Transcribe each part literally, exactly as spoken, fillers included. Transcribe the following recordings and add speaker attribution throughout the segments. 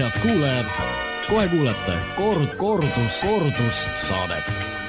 Speaker 1: head kuulajad, kohe kuulete koord, koordus, koordus saadet.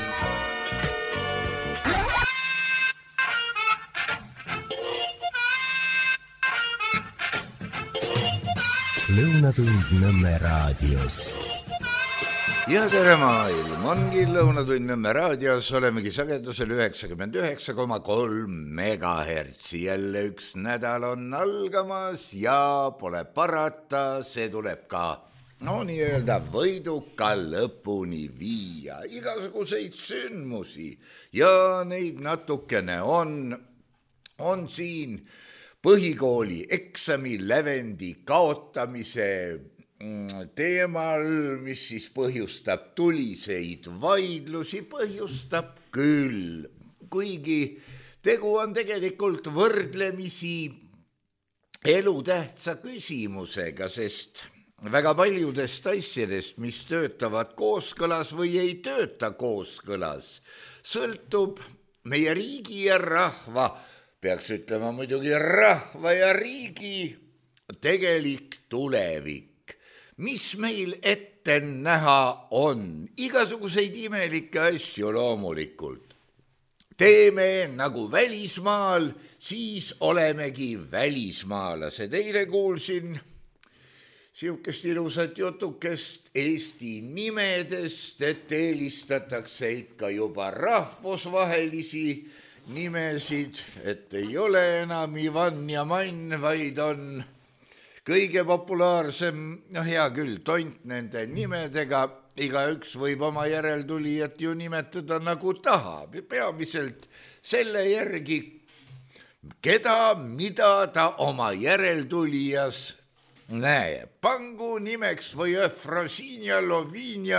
Speaker 2: Lõunatund Nõmme raadios.
Speaker 3: Ja tere maailm, ongi Lõunatund Nõmme raadios, olemegi sagedusel üheksakümmend üheksa koma kolm megahertsi. Jälle üks nädal on algamas ja pole parata, see tuleb ka no nii-öelda võiduka lõpuni viia. Igasuguseid sündmusi ja neid natukene on, on siin põhikooli eksami lävendi kaotamise teemal, mis siis põhjustab tuliseid vaidlusi, põhjustab küll. Kuigi tegu on tegelikult võrdlemisi elutähtsa küsimusega, sest väga paljudest asjadest, mis töötavad kooskõlas või ei tööta kooskõlas, sõltub meie riigi ja rahva, peaks ütlema muidugi rahva ja riigi tegelik tulevik, mis meil ette näha on. Igasuguseid imelikke asju loomulikult. Teeme nagu välismaal, siis olemegi välismaalased. Eile kuulsin siukest ilusat jutukest Eesti nimedest, et eelistatakse ikka juba rahvusvahelisi nimesid, et ei ole enam Ivan ja Mann, vaid on kõige populaarsem, no hea küll, tont nende nimedega, igaüks võib oma järeltulijat ju nimetada nagu tahab, peamiselt selle järgi, keda, mida ta oma järeltulijas näe, pangu nimeks või Efrosinia, Lovinia,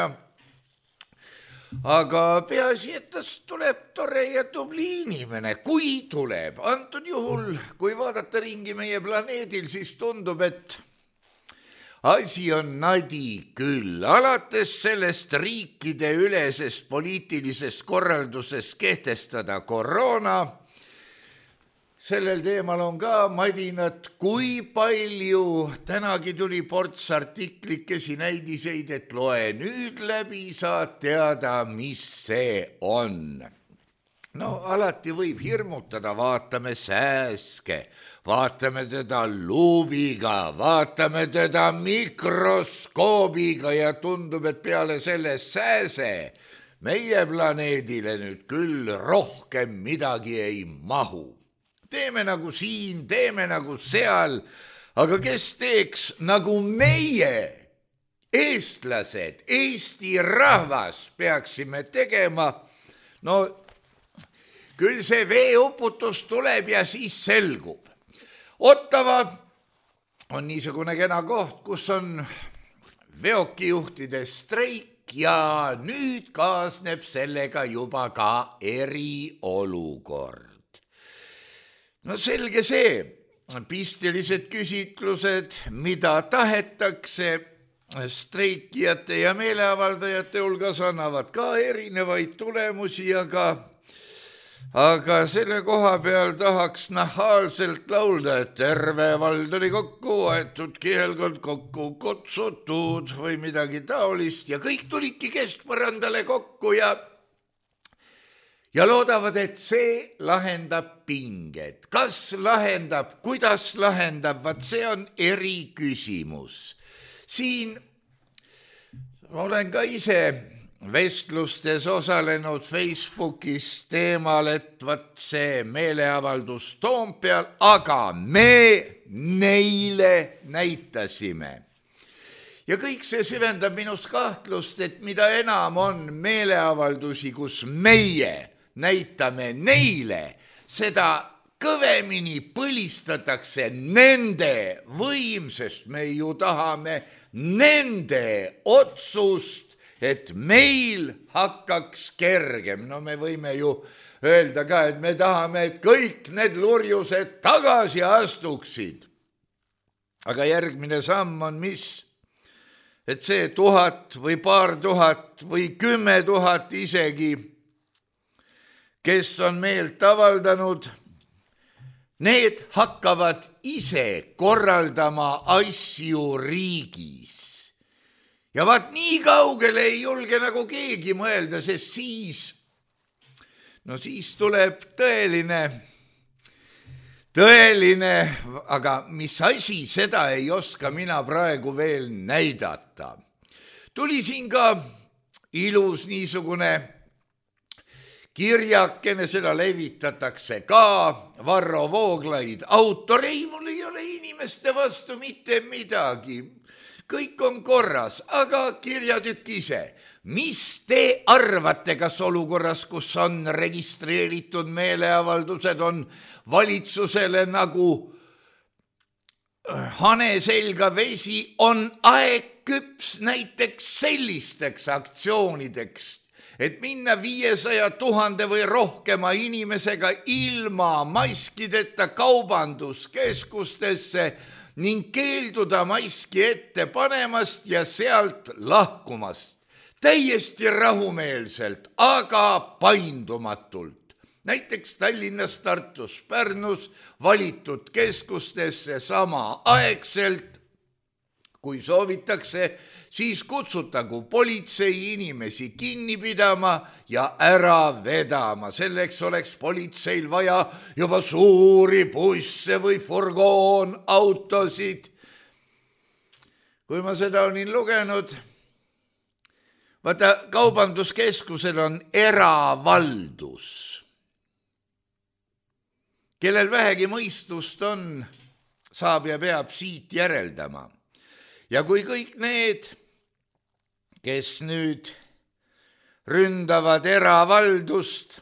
Speaker 3: aga peaasi, et tast tuleb tore ja tubli inimene, kui tuleb. Antud juhul, kui vaadata ringi meie planeedil, siis tundub, et asi on nadi küll. Alates sellest riikide ülesest poliitilisest korraldusest kehtestada koroona, sellel teemal on ka madinat, kui palju. Tänagi tuli ports artiklikesi näidiseid, et loe nüüd läbi, saad teada, mis see on. No alati võib hirmutada, vaatame sääske, vaatame teda luubiga, vaatame teda mikroskoobiga ja tundub, et peale selle sääse meie planeedile nüüd küll rohkem midagi ei mahu. Teeme nagu siin, teeme nagu seal, aga kes teeks nagu meie, eestlased, Eesti rahvas peaksime tegema, no küll see veeuputus tuleb ja siis selgub. Ottawa on niisugune kena koht, kus on veokijuhtide streik ja nüüd kaasneb sellega juba ka eriolukord. No selge see, pistilised küsitlused, mida tahetakse, streikijate ja meeleavaldajate hulgas annavad ka erinevaid tulemusi, aga, aga selle koha peal tahaks nahaalselt laulda, et terve vald oli kokku aetud, kihelkond kokku kutsutud või midagi taolist ja kõik tulidki keskpõrandale kokku ja Ja loodavad, et see lahendab pinged. Kas lahendab, kuidas lahendab, vaat see on eriküsimus. Siin olen ka ise vestlustes osalenud Facebookis teemal, et vaat see meeleavaldus Toompeal, aga me neile näitasime. Ja kõik see süvendab minus kahtlust, et mida enam on meeleavaldusi, kus meie näitame neile, seda kõvemini põlistatakse nende võim, sest me ju tahame nende otsust, et meil hakkaks kergem. No me võime ju öelda ka, et me tahame, et kõik need lurjused tagasi astuksid. Aga järgmine samm on mis? Et see tuhat või paar tuhat või kümme tuhat isegi, kes on meelt avaldanud, need hakkavad ise korraldama asju riigis. ja vaat nii kaugele ei julge nagu keegi mõelda, sest siis, no siis tuleb tõeline, tõeline, aga mis asi, seda ei oska mina praegu veel näidata. Tuli siin ka ilus niisugune kirjakene, seda levitatakse ka, Varro Vooglaid, autor, ei, mul ei ole inimeste vastu mitte midagi, kõik on korras, aga kirjatükk ise. Mis te arvate, kas olukorras, kus on registreeritud meeleavaldused, on valitsusele nagu hane selga vesi, on aeg küps näiteks sellisteks aktsioonideks, et minna viiesaja tuhande või rohkema inimesega ilma maskideta kaubanduskeskustesse ning keelduda maski ette panemast ja sealt lahkumast. Täiesti rahumeelselt, aga paindumatult. Näiteks Tallinnas, Tartus, Pärnus valitud keskustesse sama aegselt. Kui soovitakse, siis kutsutagu politsei inimesi kinni pidama ja ära vedama. Selleks oleks politseil vaja juba suuri busse või furgoon, autosid. Kui ma seda olin lugenud, vaata, kaubanduskeskusel on eravaldus. Kellel vähegi mõistust on, saab ja peab siit järeldama. Ja kui kõik need, kes nüüd ründavad eravaldust,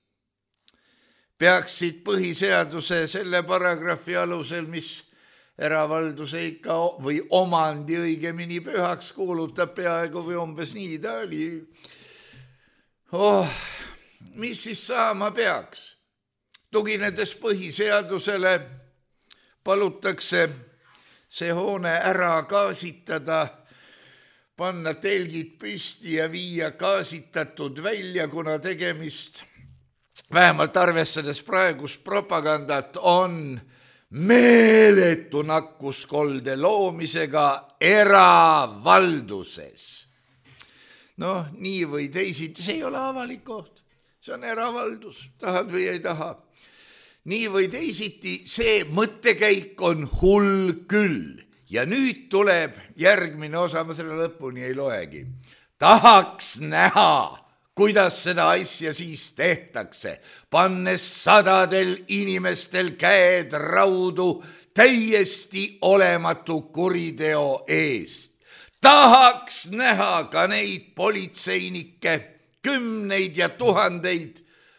Speaker 3: peaksid põhiseaduse selle paragrahvi alusel, mis eravalduse ikka või omandi õigemini pühaks kuulutab peaaegu või umbes nii ta oli. Oh, mis siis saama peaks? Tuginedes põhiseadusele palutakse see hoone ära gaasitada, panna telgid püsti ja viia gaasitatud välja, kuna tegemist, vähemalt arvestades praegust propagandat, on meeletu nakkuskolde loomisega eravalduses. Noh, nii või teisiti, see ei ole avalik koht, see on eravaldus, tahad või ei taha. Nii või teisiti, see mõttekäik on hull küll. Ja nüüd tuleb järgmine osa, ma selle lõpuni ei loegi. Tahaks näha, kuidas seda asja siis tehtakse, pannes sadadel inimestel käed raudu täiesti olematu kuriteo eest. Tahaks näha ka neid politseinikke, kümneid ja tuhandeid,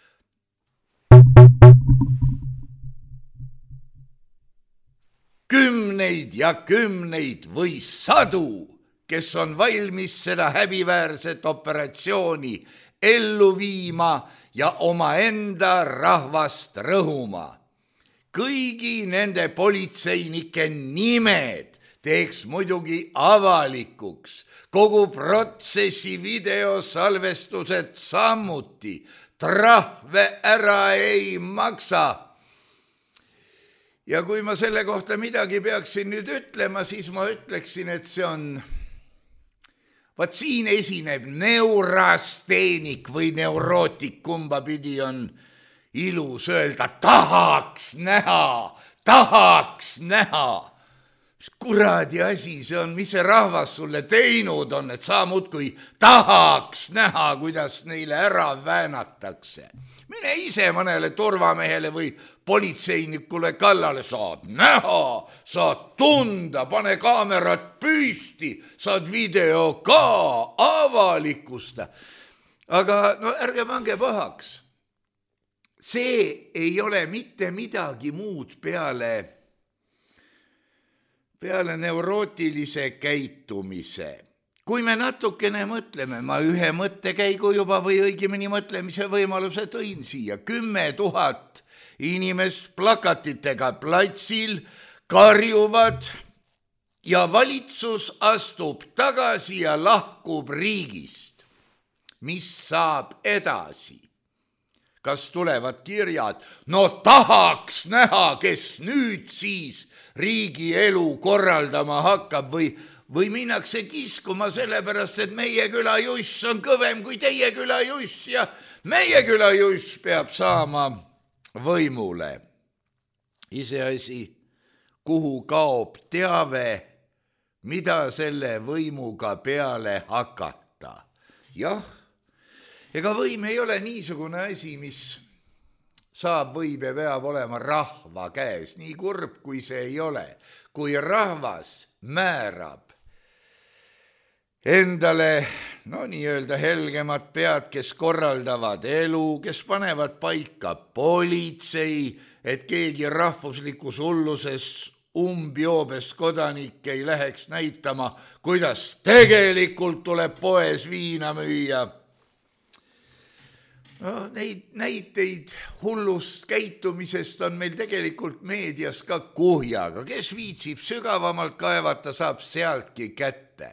Speaker 3: kümneid ja kümneid või sadu, kes on valmis seda häbiväärset operatsiooni ellu viima ja omaenda rahvast rõhuma. Kõigi nende politseinike nimed teeks muidugi avalikuks, kogu protsessi videosalvestused samuti, trahve ära ei maksa. Ja kui ma selle kohta midagi peaksin nüüd ütlema, siis ma ütleksin, et see on, vaat siin esineb neurasteenik või neurootik, kumba pidi on ilus öelda, tahaks näha, tahaks näha. Mis kuradi asi see on, mis see rahvas sulle teinud on, et sa muudkui tahaks näha, kuidas neile ära väänatakse. Mine ise mõnele turvamehele või politseinikule kallale, saad näha, saad tunda, pane kaamerat püsti, saad video ka avalikusta. Aga no ärge pange pahaks. See ei ole mitte midagi muud peale, peale neurootilise käitumise. Kui me natukene mõtleme, ma ühe mõttekäigu juba või õigemini mõtlemise võimaluse tõin siia, kümme tuhat inimest plakatitega platsil karjuvad ja valitsus astub tagasi ja lahkub riigist. Mis saab edasi? Kas tulevad kirjad? No tahaks näha, kes nüüd siis riigi elu korraldama hakkab või või minnakse kiskuma sellepärast, et meie külajuss on kõvem kui teie külajuss ja meie külajuss peab saama võimule. Iseasi, kuhu kaob teave, mida selle võimuga peale hakata. Jah, ega võim ei ole niisugune asi, mis saab võib ja peab olema rahva käes, nii kurb kui see ei ole. Kui rahvas määrab endale, no nii-öelda helgemad pead, kes korraldavad elu, kes panevad paika politsei, et keegi rahvuslikus hulluses umbjoobes kodanik ei läheks näitama, kuidas tegelikult tuleb poes viina müüa. No, neid näiteid hullust käitumisest on meil tegelikult meedias ka kuhjaga. Kes viitsib sügavamalt kaevata, saab sealtki kätte.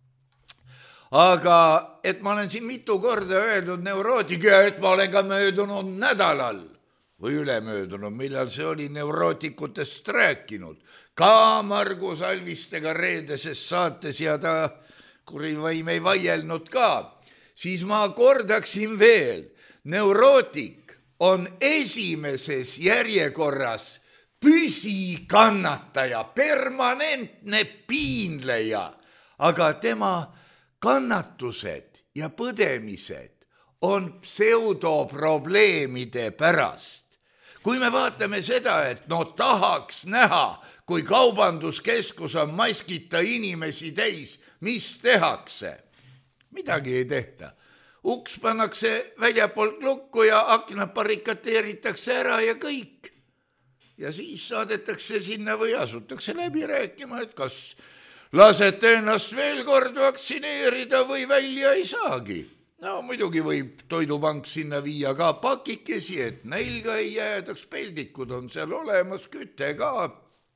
Speaker 3: Aga et ma olen siin mitu korda öelnud neurootika, et ma olen ka möödunud nädalal või ülemöödunud, millal see oli neurootikutest rääkinud. Ka Margus Alvistega reedeses saates ja ta kurivaim ei vaielnud ka. Siis ma kordaksin veel, neurootik on esimeses järjekorras püsikannataja, permanentne piinleja, aga tema kannatused ja põdemised on pseudoprobleemide pärast. Kui me vaatame seda, et no tahaks näha, kui kaubanduskeskus on maskita inimesi täis, mis tehakse? Midagi ei tehta. Uks pannakse väljapoolt lukku ja aknad barrikateeritakse ära ja kõik. Ja siis saadetakse sinna või asutakse läbi rääkima, et kas lasete ennast veel kord vaktsineerida või välja ei saagi. No muidugi võib Toidupank sinna viia ka pakikesi, et nälga ei jäädaks, peldikud on seal olemas, küte ka.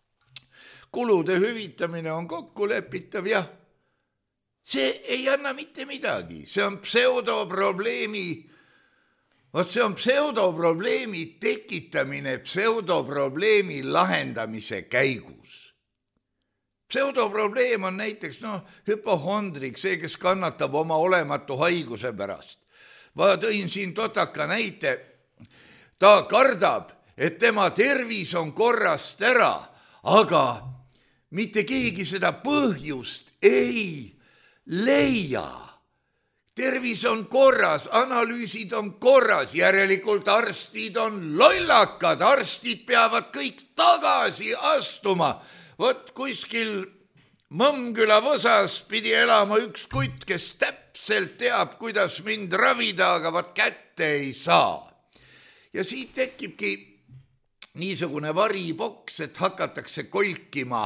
Speaker 3: Kulude hüvitamine on kokku lepitav, jah. See ei anna mitte midagi, see on pseudoprobleemi, vot see on pseudoprobleemi tekitamine pseudoprobleemi lahendamise käigus. Pseudoprobleem on näiteks no, hüpohondrik, see, kes kannatab oma olematu haiguse pärast. Ma tõin siin totaka näite, ta kardab, et tema tervis on korrast ära, aga mitte keegi seda põhjust ei leia. Tervis on korras, analüüsid on korras, järelikult arstid on lollakad, arstid peavad kõik tagasi astuma. Vot kuskil Mõmmküla Võsas pidi elama üks kutt, kes täpselt teab, kuidas mind ravida, aga vot kätte ei saa. Ja siit tekibki niisugune variboks, et hakatakse kolkima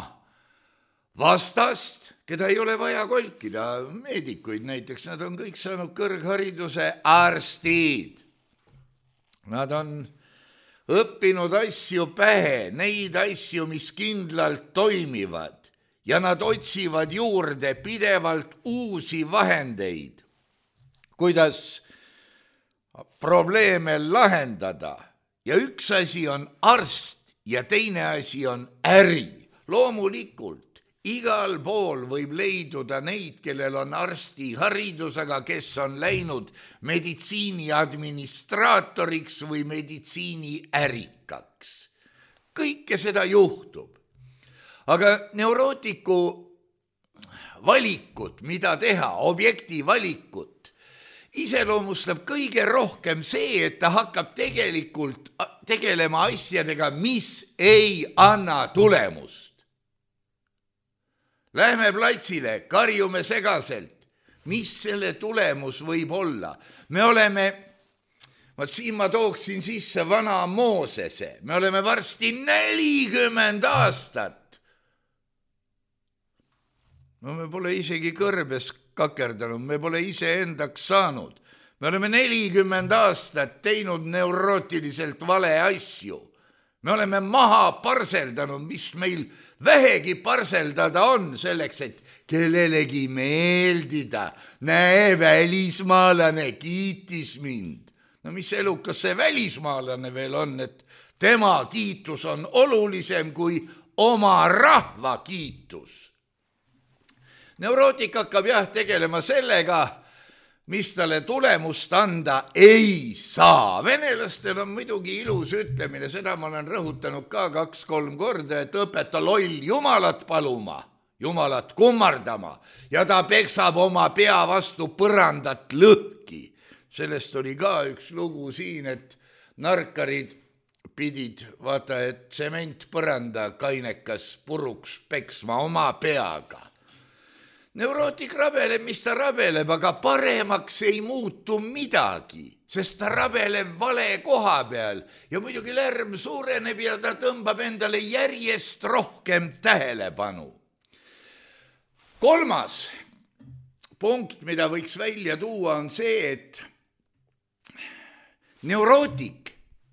Speaker 3: vastast, keda ei ole vaja kolkida, meedikuid näiteks, nad on kõik saanud kõrghariduse arstid. Nad on õppinud asju pähe, neid asju, mis kindlalt toimivad ja nad otsivad juurde pidevalt uusi vahendeid, kuidas probleeme lahendada. Ja üks asi on arst ja teine asi on äri. Loomulikult igal pool võib leiduda neid, kellel on arsti haridus, aga kes on läinud meditsiini administraatoriks või meditsiini ärikaks. Kõike seda juhtub. Aga neurootiku valikut, mida teha, objekti valikut, iseloomustab kõige rohkem see, et ta hakkab tegelikult tegelema asjadega, mis ei anna tulemust. Lähme platsile, karjume segaselt, mis selle tulemus võib olla. Me oleme, vaat siin ma tooksin sisse vana Moosese, me oleme varsti nelikümmend aastat. No me pole isegi kõrbes kakerdanud, me pole ise endaks saanud. Me oleme nelikümmend aastat teinud neurootiliselt vale asju. Me oleme maha parseldanud, mis meil vähegi parseldada on selleks, et kellelegi meeldida. Näe, välismaalane kiitis mind. No mis elukas see välismaalane veel on, et tema kiitus on olulisem kui oma rahva kiitus. Neurootik hakkab jah tegelema sellega, mis talle tulemust anda ei saa. Venelastel on muidugi ilus ütlemine, seda ma olen rõhutanud ka kaks-kolm korda, et õpeta loll jumalat paluma, jumalat kummardama ja ta peksab oma pea vastu põrandat lõhki. Sellest oli ka üks lugu siin, et narkarid pidid, vaata, et tsement põranda kainekas puruks peksma oma peaga. Neurootik rabeleb, mis ta rabeleb, aga paremaks ei muutu midagi, sest ta rabeleb vale koha peal ja muidugi lärm suureneb ja ta tõmbab endale järjest rohkem tähelepanu. Kolmas punkt, mida võiks välja tuua, on see, et neurootik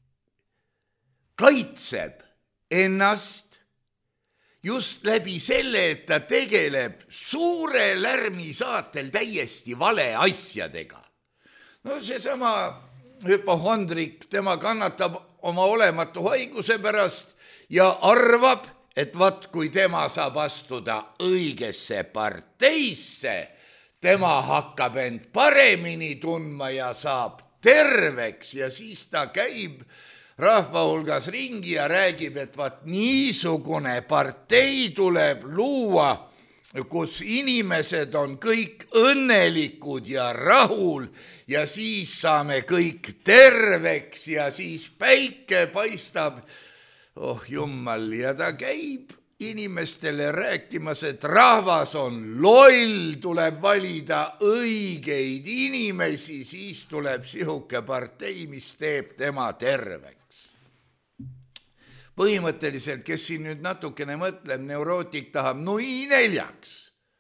Speaker 3: kaitseb ennast just läbi selle, et ta tegeleb suure lärmi saatel täiesti vale asjadega. No seesama hüpohondrik, tema kannatab oma olematu haiguse pärast ja arvab, et vat kui tema saab astuda õigesse parteisse, tema hakkab end paremini tundma ja saab terveks ja siis ta käib rahva hulgas ringi ja räägib, et vaat niisugune partei tuleb luua, kus inimesed on kõik õnnelikud ja rahul ja siis saame kõik terveks ja siis päike paistab. Oh jummal, ja ta käib inimestele rääkimas, et rahvas on loll, tuleb valida õigeid inimesi, siis tuleb sihuke partei, mis teeb tema terveks. Põhimõtteliselt, kes siin nüüd natukene mõtleb, neurootik tahab nui neljaks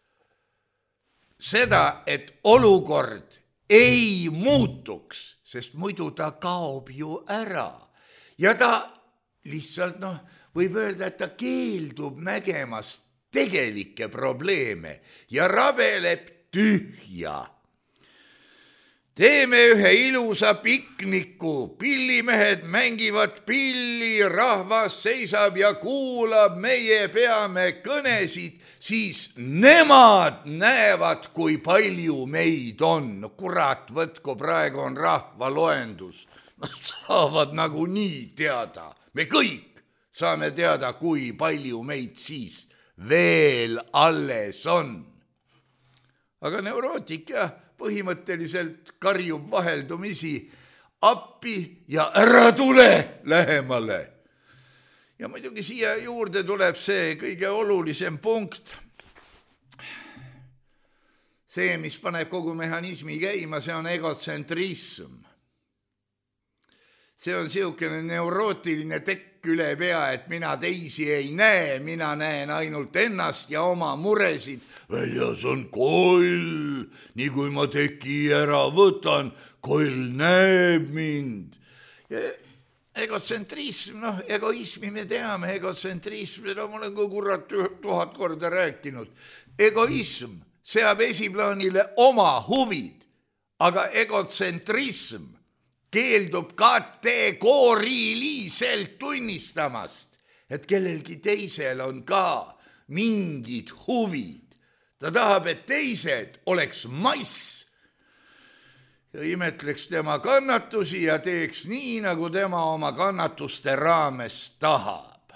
Speaker 3: seda, et olukord ei muutuks, sest muidu ta kaob ju ära. Ja ta lihtsalt, noh, võib öelda, et ta keeldub nägemast tegelikke probleeme ja rabeleb tühja. Teeme ühe ilusa pikniku, pillimehed mängivad pilli, rahvas seisab ja kuulab, meie peame kõnesid, siis nemad näevad, kui palju meid on. No kurat, võtku, praegu on rahvaloendus. Nad saavad nagu nii teada. Me kõik saame teada, kui palju meid siis veel alles on. Aga neurootik jah, põhimõtteliselt karjub vaheldumisi appi ja ära tule lähemale. Ja muidugi siia juurde tuleb see kõige olulisem punkt. See, mis paneb kogu mehhanismi käima, see on egotsentrism. See on siukene neurootiline tekk üle pea, et mina teisi ei näe, mina näen ainult ennast ja oma muresid. Väljas on koll, nii kui ma teki ära võtan, koll näeb mind. Ja egotsentrism, noh, egoismi me teame, egotsentrism, seda ma olen ka kurat tuhat korda rääkinud. Egoism seab esiplaanile oma huvid, aga egotsentrism keeldub kategooriliselt tunnistamast, et kellelgi teisel on ka mingid huvid. Ta tahab, et teised oleks mass ja imetleks tema kannatusi ja teeks nii, nagu tema oma kannatuste raames tahab.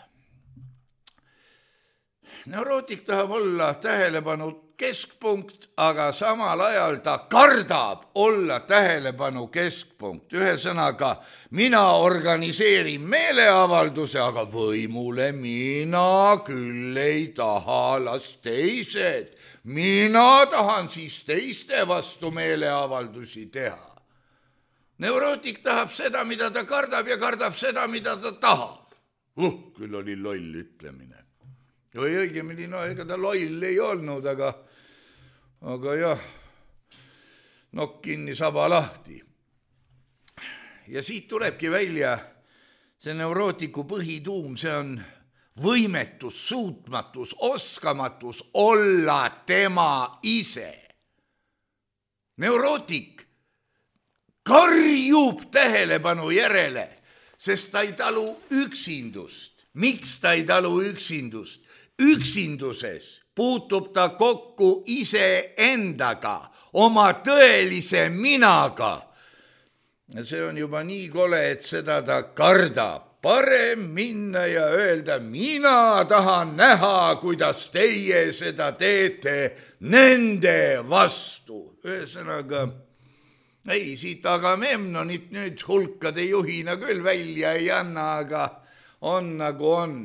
Speaker 3: Neurootik tahab olla tähelepanu keskpunkt, aga samal ajal ta kardab olla tähelepanu keskpunkt. Ühesõnaga, mina organiseerin meeleavalduse, aga võimule mina küll ei taha, las teised. Mina tahan siis teiste vastu meeleavaldusi teha. Neurootik tahab seda, mida ta kardab ja kardab seda, mida ta tahab. Uh, küll oli loll ütlemine. Või õigemini, no ega ta loll ei olnud, aga, aga jah, nokk kinni, saba lahti. Ja siit tulebki välja see neurootiku põhituum, see on võimetus, suutmatus, oskamatus olla tema ise. Neurootik karjub tähelepanu järele, sest ta ei talu üksindust. miks ta ei talu üksindust? Üksinduses puutub ta kokku iseendaga, oma tõelise minaga. See on juba nii kole, et seda ta kardab. Parem minna ja öelda, mina tahan näha, kuidas teie seda teete nende vastu. Ühesõnaga, ei, siit Agamemnonit nüüd hulkade juhina küll välja ei anna, aga on nagu on.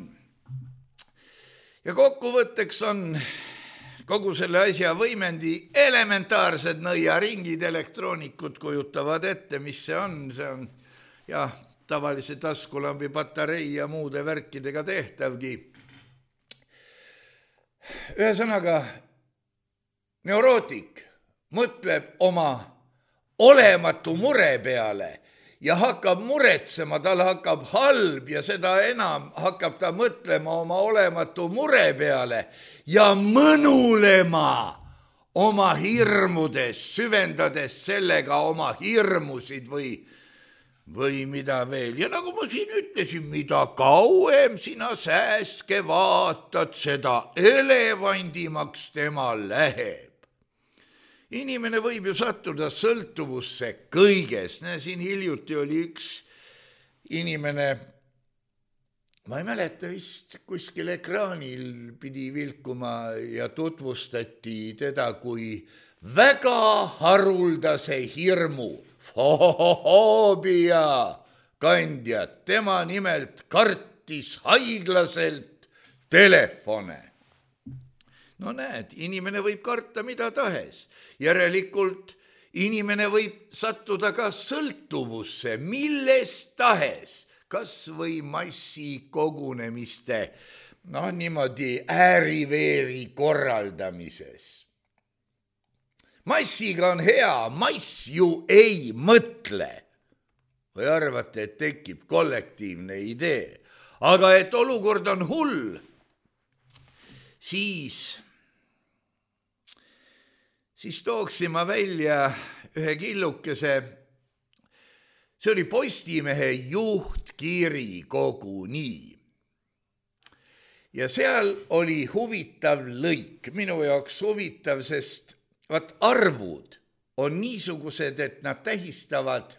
Speaker 3: Ja kokkuvõtteks on kogu selle asja võimendi elementaarsed nõiaringid, elektroonikud kujutavad ette, mis see on. See on jah, tavalise taskulambi patarei ja muude värkidega tehtavgi. Ühesõnaga, neurootik mõtleb oma olematu mure peale ja hakkab muretsema, tal hakkab halb ja seda enam hakkab ta mõtlema oma olematu mure peale ja mõnulema oma hirmudes, süvendades sellega oma hirmusid või, või mida veel. Ja nagu ma siin ütlesin, mida kauem sina sääske vaatad, seda elevandimaks tema läheb. Inimene võib ju sattuda sõltuvusse kõiges. Siin hiljuti oli üks inimene, ma ei mäleta vist, kuskil ekraanil pidi vilkuma ja tutvustati teda kui väga haruldase hirmu, foobia kandjat. Tema nimelt kartis haiglaselt telefone. No näed, inimene võib karta mida tahes. Järelikult inimene võib sattuda ka sõltuvusse, millest tahes, kas või massi kogunemiste, noh niimoodi ääriveeri korraldamises. Massiga on hea, mass ju ei mõtle. Või arvate, et tekib kollektiivne idee, aga et olukord on hull, siis... siis tooksime välja ühe killukese, see oli Postimehe juhtkiri koguni. Ja seal oli huvitav lõik, minu jaoks huvitav, sest vaat arvud on niisugused, et nad tähistavad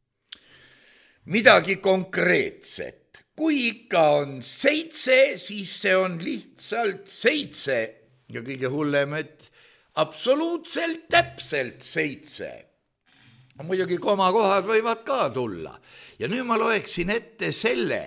Speaker 3: midagi konkreetset. Kui ikka on seitse, siis see on lihtsalt seitse ja kõige hullem, et absoluutselt täpselt seitse. Muidugi komakohad võivad ka tulla. Ja nüüd ma loeksin ette selle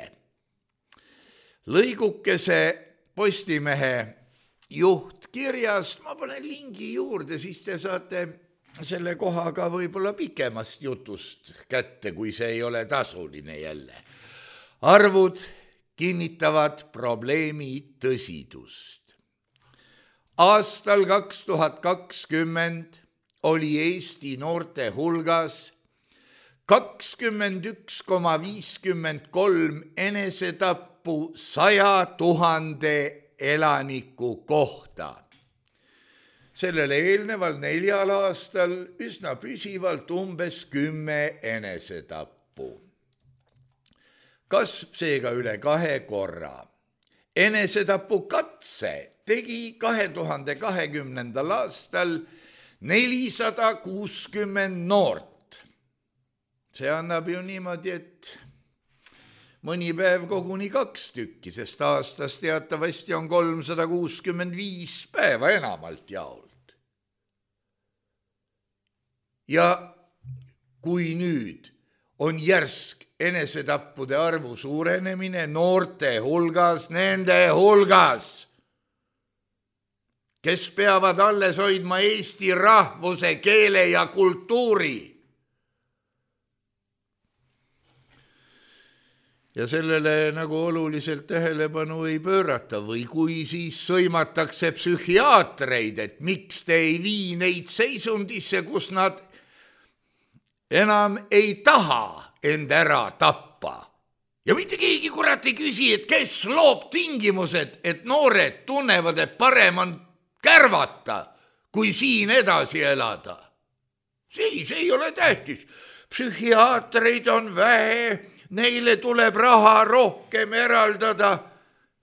Speaker 3: lõigukese Postimehe juhtkirjast. Ma panen lingi juurde, siis te saate selle kohaga võib-olla pikemast jutust kätte, kui see ei ole tasuline jälle. Arvud kinnitavad probleemi tõsidust. Aastal kaks tuhat kakskümmend oli Eesti noorte hulgas kakskümmend üks koma viiskümmend kolm enesetappu saja tuhande elaniku kohta. Sellele eelneval neljal aastal üsna püsivalt umbes kümme enesetappu. Kasv seega üle kahe korra. Enesetapu katse tegi kahe tuhande kahekümnendal aastal nelisada kuuskümmend noort. See annab ju niimoodi, et mõni päev koguni kaks tükki, sest aastas teatavasti on kolmsada kuuskümmend viis päeva enamalt jaolt. Ja kui nüüd on järsk enesetappude arvu suurenemine noorte hulgas, nende hulgas, kes peavad alles hoidma eesti rahvuse, keele ja kultuuri. Ja sellele nagu oluliselt tähelepanu ei pöörata või kui siis sõimatakse psühhiaatreid, et miks te ei vii neid seisundisse, kus nad enam ei taha end ära tappa. Ja mitte keegi kurat ei küsi, et kes loob tingimused, et noored tunnevad, et parem on kärvata, kui siin edasi elada. See, see ei ole tähtis. Psühhiaatreid on vähe, neile tuleb raha rohkem eraldada.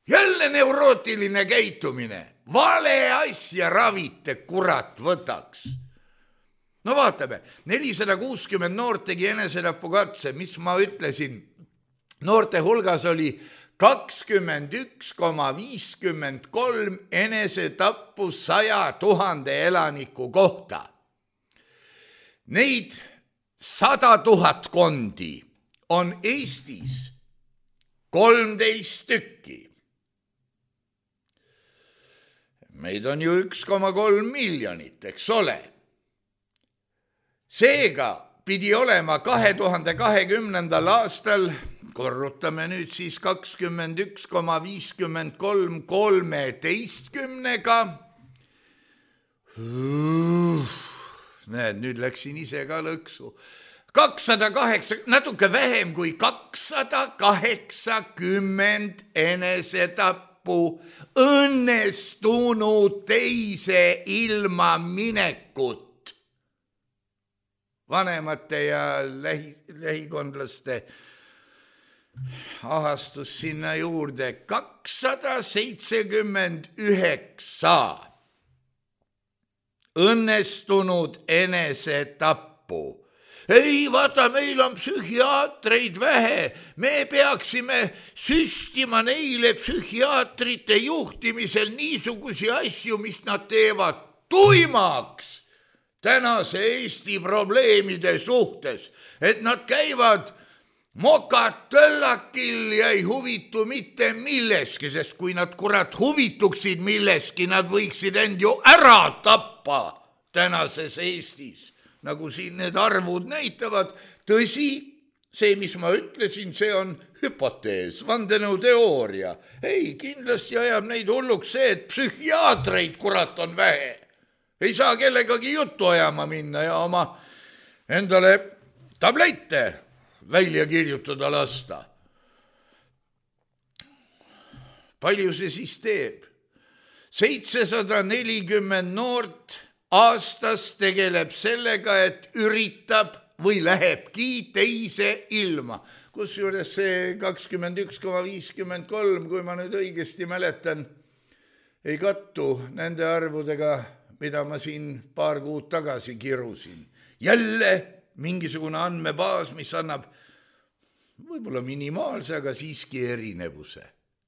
Speaker 3: jälle neurootiline käitumine, vale asja ravite, kurat võtaks. No vaatame, nelisada kuuskümmend noort tegi enesetapukatse, mis ma ütlesin, noorte hulgas oli kakskümmend üks koma viiskümmend kolm enesetappu saja tuhande elaniku kohta. Neid sada tuhat kondi on Eestis kolmteist tükki. Meid on ju üks koma kolm miljonit, eks ole. Seega pidi olema kahe tuhande kahekümnendal aastal, korrutame nüüd siis kakskümmend üks koma viiskümmend kolm kolmeteistkümnega. Näed, nüüd läksin ise ka lõksu. kakssada kaheksa, natuke vähem kui kakssada kaheksakümmend enesetappu õnnestunud teise ilma minekut. Vanemate ja lähi, lähikondlaste ahastus sinna juurde kakssada seitsekümmend üheksa õnnestunud enesetappu. Ei, vaata, meil on psühhiaatreid vähe, me peaksime süstima neile psühhiaatrite juhtimisel niisugusi asju, mis nad teevad tuimaks tänase Eesti probleemide suhtes, et nad käivad mokatõllakil ja ei huvitu mitte milleski, sest kui nad kurat huvituksid milleski, nad võiksid end ju ära tappa tänases Eestis, nagu siin need arvud näitavad. Tõsi, see, mis ma ütlesin, see on hüpotees, vandenõuteooria. Ei, kindlasti ajab neid hulluks see, et psühhiaatreid kurat on vähe. Ei saa kellegagi juttu ajama minna ja oma endale tablette välja kirjutada lasta. Palju see siis teeb? seitsesada nelikümmend noort aastas tegeleb sellega, et üritab või lähebki teise ilma. Kusjuures see kakskümmend üks koma viiskümmend kolm, kui ma nüüd õigesti mäletan, ei kattu nende arvudega, mida ma siin paar kuud tagasi kirusin. Jälle mingisugune andmebaas, mis annab võib-olla minimaalse, aga siiski erinevuse.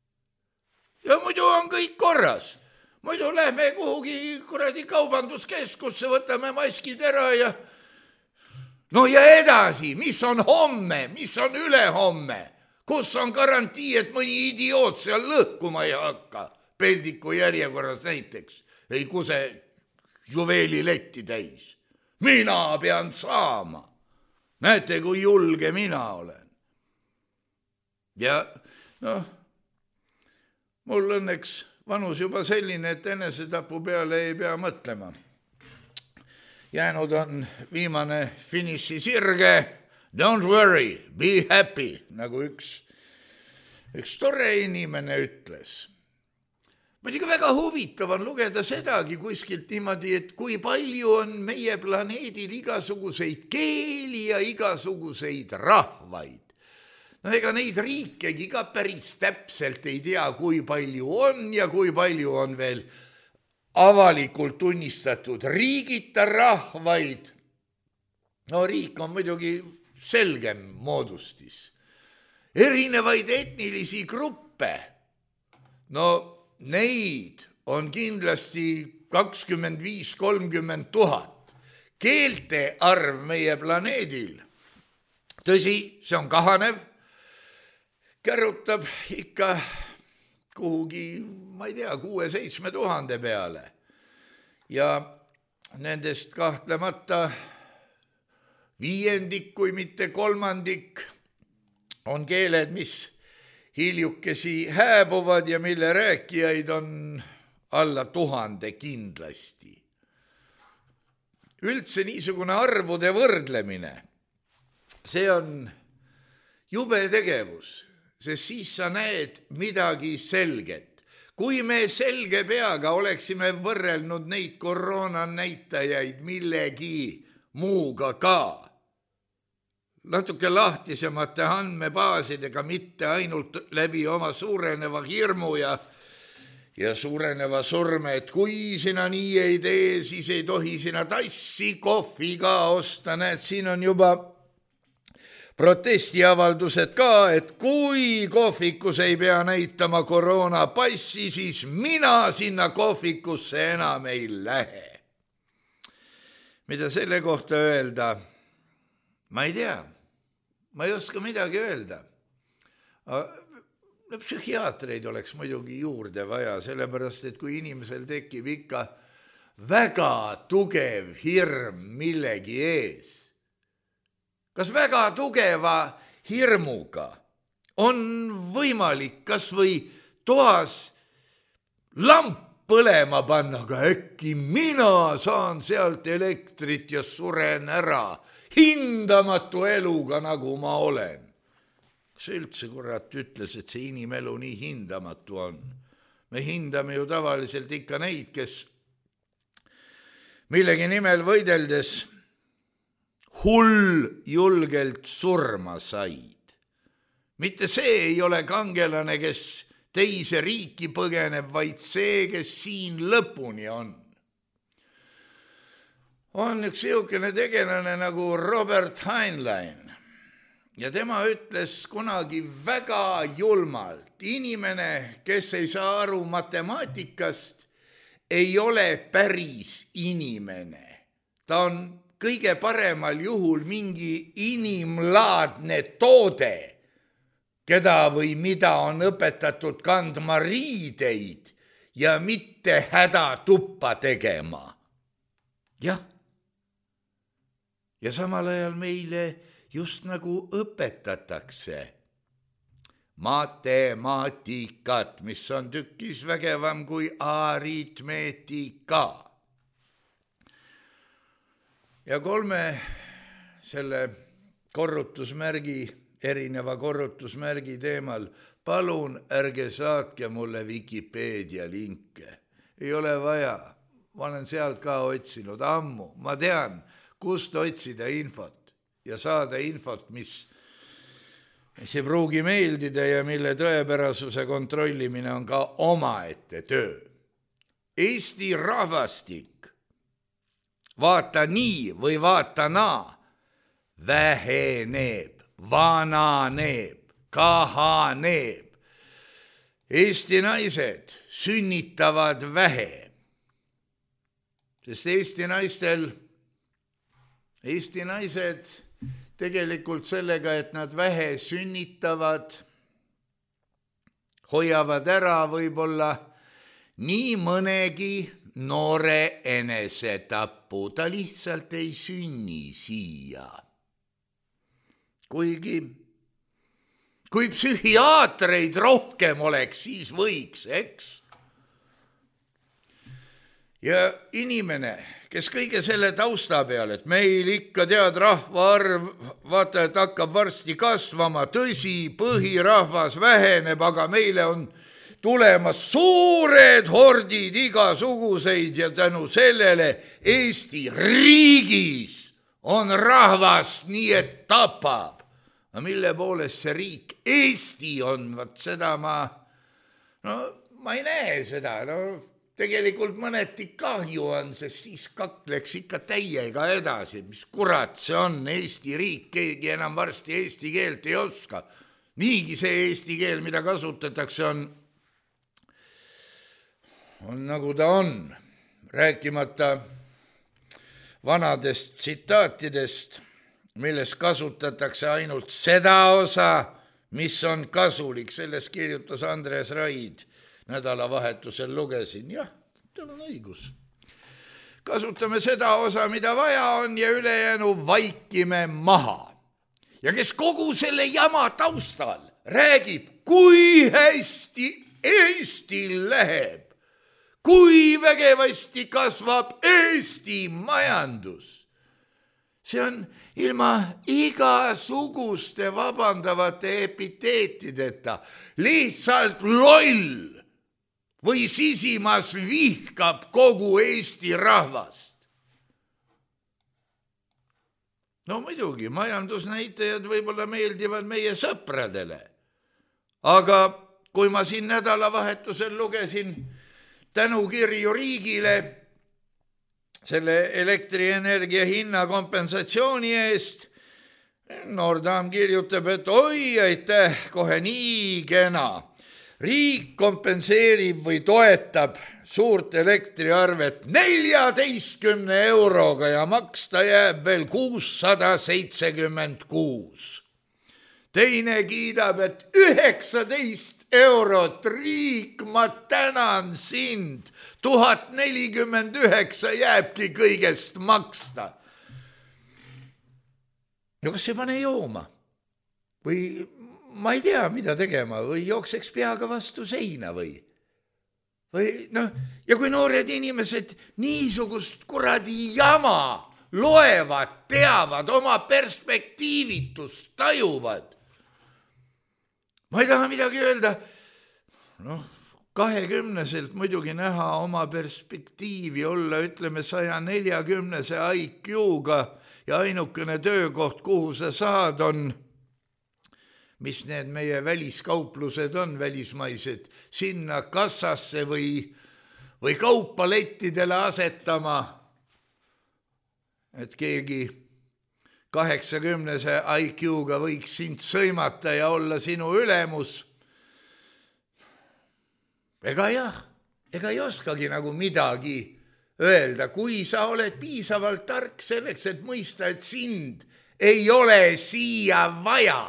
Speaker 3: Ja muidu on kõik korras. Muidu lähme kuhugi kuradi kaubanduskeskusse, võtame maskid ära ja no ja edasi, mis on homme, mis on ülehomme, kus on garantii, et mõni idioot seal lõhkuma ei hakka, peldiku järjekorras näiteks, ei kuse juveeliletti täis. Mina pean saama. Näete, kui julge mina olen. Ja noh, mul õnneks vanus juba selline, et enesetapu peale ei pea mõtlema. Jäänud on viimane finiši sirge. Don't worry, be happy, nagu üks, üks tore inimene ütles. Muidugi väga huvitav on lugeda sedagi kuskilt niimoodi, et kui palju on meie planeedil igasuguseid keeli ja igasuguseid rahvaid. No ega neid riikegi ka päris täpselt ei tea, kui palju on ja kui palju on veel avalikult tunnistatud riigita rahvaid. No riik on muidugi selgem moodustis. Erinevaid etnilisi gruppe. No neid on kindlasti kakskümmend viis kolmkümmend tuhat. Keelte arv meie planeedil, tõsi, see on kahanev, kärutab ikka kuhugi, ma ei tea, kuue-seitsme tuhande peale. Ja nendest kahtlemata viiendik, kui mitte kolmandik, on keeled, mis hiljukesi hääbuvad ja mille rääkijaid on alla tuhande kindlasti. Üldse niisugune arvude võrdlemine, see on jube tegevus, sest siis sa näed midagi selget. Kui me selge peaga oleksime võrrelnud neid koroona näitajaid millegi muuga ka, natuke lahtisemate andmebaasidega, mitte ainult läbi oma suureneva hirmu ja, ja suureneva surme, et kui sina nii ei tee, siis ei tohi sina tassi kohvi ka osta. Näed, siin on juba protestiavaldused ka, et kui kohvikus ei pea näitama koroonapassi, siis mina sinna kohvikusse enam ei lähe. Mida selle kohta öelda? Ma ei tea, ma ei oska midagi öelda. No, psühhiaatreid oleks muidugi juurde vaja, sellepärast, et kui inimesel tekib ikka väga tugev hirm millegi ees, kas väga tugeva hirmuga on võimalik kas või toas lamp põlema panna, aga äkki mina saan sealt elektrit ja suren ära hindamatu eluga, nagu ma olen. Kas üldse kurat ütles, et see inimelu nii hindamatu on? Me hindame ju tavaliselt ikka neid, kes millegi nimel võideldes hull julgelt surma said. Mitte see ei ole kangelane, kes teise riiki põgeneb, vaid see, kes siin lõpuni on. On üks siukene tegelane nagu Robert Heinlein ja tema ütles kunagi väga julmalt, inimene, kes ei saa aru matemaatikast, ei ole päris inimene. Ta on kõige paremal juhul mingi inimlaadne toode, keda või mida on õpetatud kandma riideid ja mitte hädatuppa tegema. Jah. Ja samal ajal meile just nagu õpetatakse matemaatikat, mis on tükis vägevam kui aritmeetika. Ja kolme selle korrutusmärgi, erineva korrutusmärgi teemal, palun ärge saatke mulle Wikipedia linke. Ei ole vaja, ma olen sealt ka otsinud ammu, ma tean, kust otsida infot ja saada infot, mis ei pruugi meeldida ja mille tõepärasuse kontrollimine on ka omaette töö. Eesti rahvastik, vaata nii või vaata naa, väheneb, vananeb, kahaneb. Eesti naised sünnitavad vähe, sest Eesti naistel Eesti naised tegelikult sellega, et nad vähe sünnitavad, hoiavad ära võib-olla nii mõnegi noore enesetapu. Ta lihtsalt ei sünni siia. Kuigi, kui psühhiaatreid rohkem oleks, siis võiks, eks? Ja inimene, kes kõige selle tausta peal, et meil ikka tead rahvaarv, vaata, et hakkab varsti kasvama, tõsi, põhirahvas väheneb, aga meile on tulemas suured hordid igasuguseid ja tänu sellele Eesti riigis on rahvast nii, et tapab. No mille poolest see riik Eesti on, vaat seda ma, no ma ei näe seda, no tegelikult mõneti kahju on, sest siis kakleks ikka täiega edasi, mis kurat see on Eesti riik, keegi enam varsti eesti keelt ei oska. Niigi see eesti keel, mida kasutatakse, on, on nagu ta on, rääkimata vanadest tsitaatidest, milles kasutatakse ainult seda osa, mis on kasulik. Sellest kirjutas Andres Raid. Nädalavahetusel lugesin, jah, tal on õigus. Kasutame seda osa, mida vaja on ja ülejäänu vaikime maha. Ja kes kogu selle jama taustal räägib, kui hästi Eestil läheb, kui vägevasti kasvab Eesti majandus. See on ilma igasuguste vabandavate epiteetideta lihtsalt loll. Või sisimas vihkab kogu Eesti rahvast. no muidugi, majandusnäitajad võib-olla meeldivad meie sõpradele. Aga kui ma siin nädalavahetusel lugesin tänukirju riigile selle elektrienergia hinna kompensatsiooni eest, Nordam kirjutab, et oi, aitäh, kohe nii kena. Riik kompenseerib või toetab suurt elektriarvet neljateistkümne euroga ja maksta jääb veel kuussada seitsekümmend kuus. Teine kiidab, et üheksateist eurot, riik, ma tänan sind, tuhat nelikümmend üheksa jääbki kõigest maksta. No kas see pane jooma? Või ma ei tea, mida tegema, või jookseks peaga vastu seina või? Või noh, ja kui noored inimesed niisugust kuradi jama loevad, teavad, oma perspektiivitust tajuvad. Ma ei taha midagi öelda, noh, kahekümneselt muidugi näha oma perspektiivi olla, ütleme, saja neljakümnese I Q-ga ja ainukene töökoht, kuhu sa saad, on, mis need meie väliskauplused on, välismaised, sinna kassasse või, või kaupalettidele asetama, et keegi kaheksakümnese I Q-ga võiks sind sõimata ja olla sinu ülemus. Ega jah, ega ei oskagi nagu midagi öelda, kui sa oled piisavalt tark selleks, et mõista, et sind ei ole siia vaja.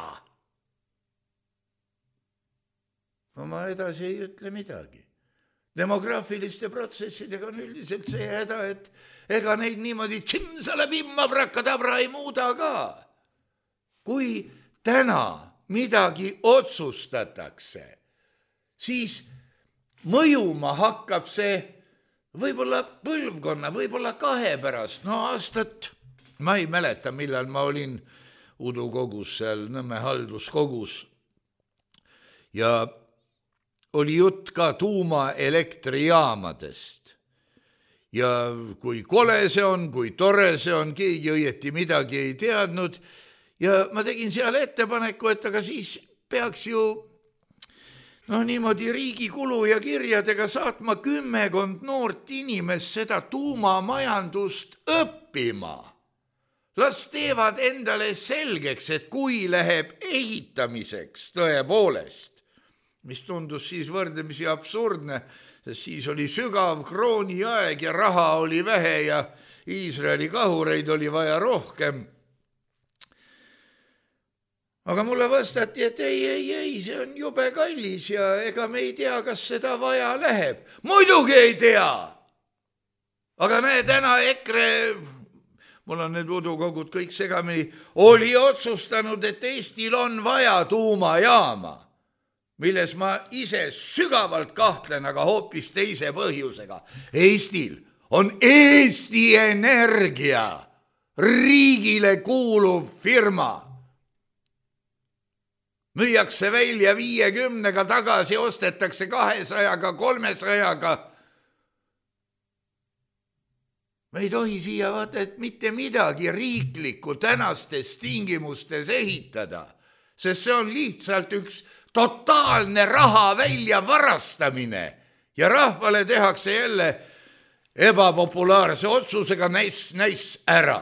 Speaker 3: No ma edasi ei ütle midagi. Demograafiliste protsessidega on üldiselt see häda, et ega neid niimoodi tšimsale pimma brakadabra ei muuda ka. Kui täna midagi otsustatakse, siis mõjuma hakkab see võib-olla põlvkonna, võib-olla kahe pärast. No aastat, ma ei mäleta, millal ma olin Udu kogus, seal Nõmme halduskogus ja oli jutt ka tuumaelektrijaamadest. Ja kui kole see on, kui tore see on, keegi õieti midagi ei teadnud. Ja ma tegin seal ettepaneku, et aga siis peaks ju no niimoodi riigi kulu ja kirjadega saatma kümmekond noort inimest seda tuumamajandust õppima. Las teevad endale selgeks, et kui läheb ehitamiseks tõepoolest, mis tundus siis võrdlemisi absurdne, sest siis oli sügav krooniaeg ja raha oli vähe ja Iisraeli kahureid oli vaja rohkem. Aga mulle vastati, et ei, ei, ei, see on jube kallis ja ega me ei tea, kas seda vaja läheb. Muidugi ei tea! Aga näe, täna EKRE, mul on need udukogud kõik segamini, oli otsustanud, et Eestil on vaja tuumajaama, milles ma ise sügavalt kahtlen, aga hoopis teise põhjusega. Eestil on Eesti Energia, riigile kuuluv firma. Müüakse välja viiekümnega, tagasi ostetakse kahesajaga, kolmesajaga. Me ei tohi siia vaata, et mitte midagi riiklikku tänastes tingimustes ehitada, sest see on lihtsalt üks totaalne raha välja varastamine ja rahvale tehakse jälle ebapopulaarse otsusega näis, näis ära.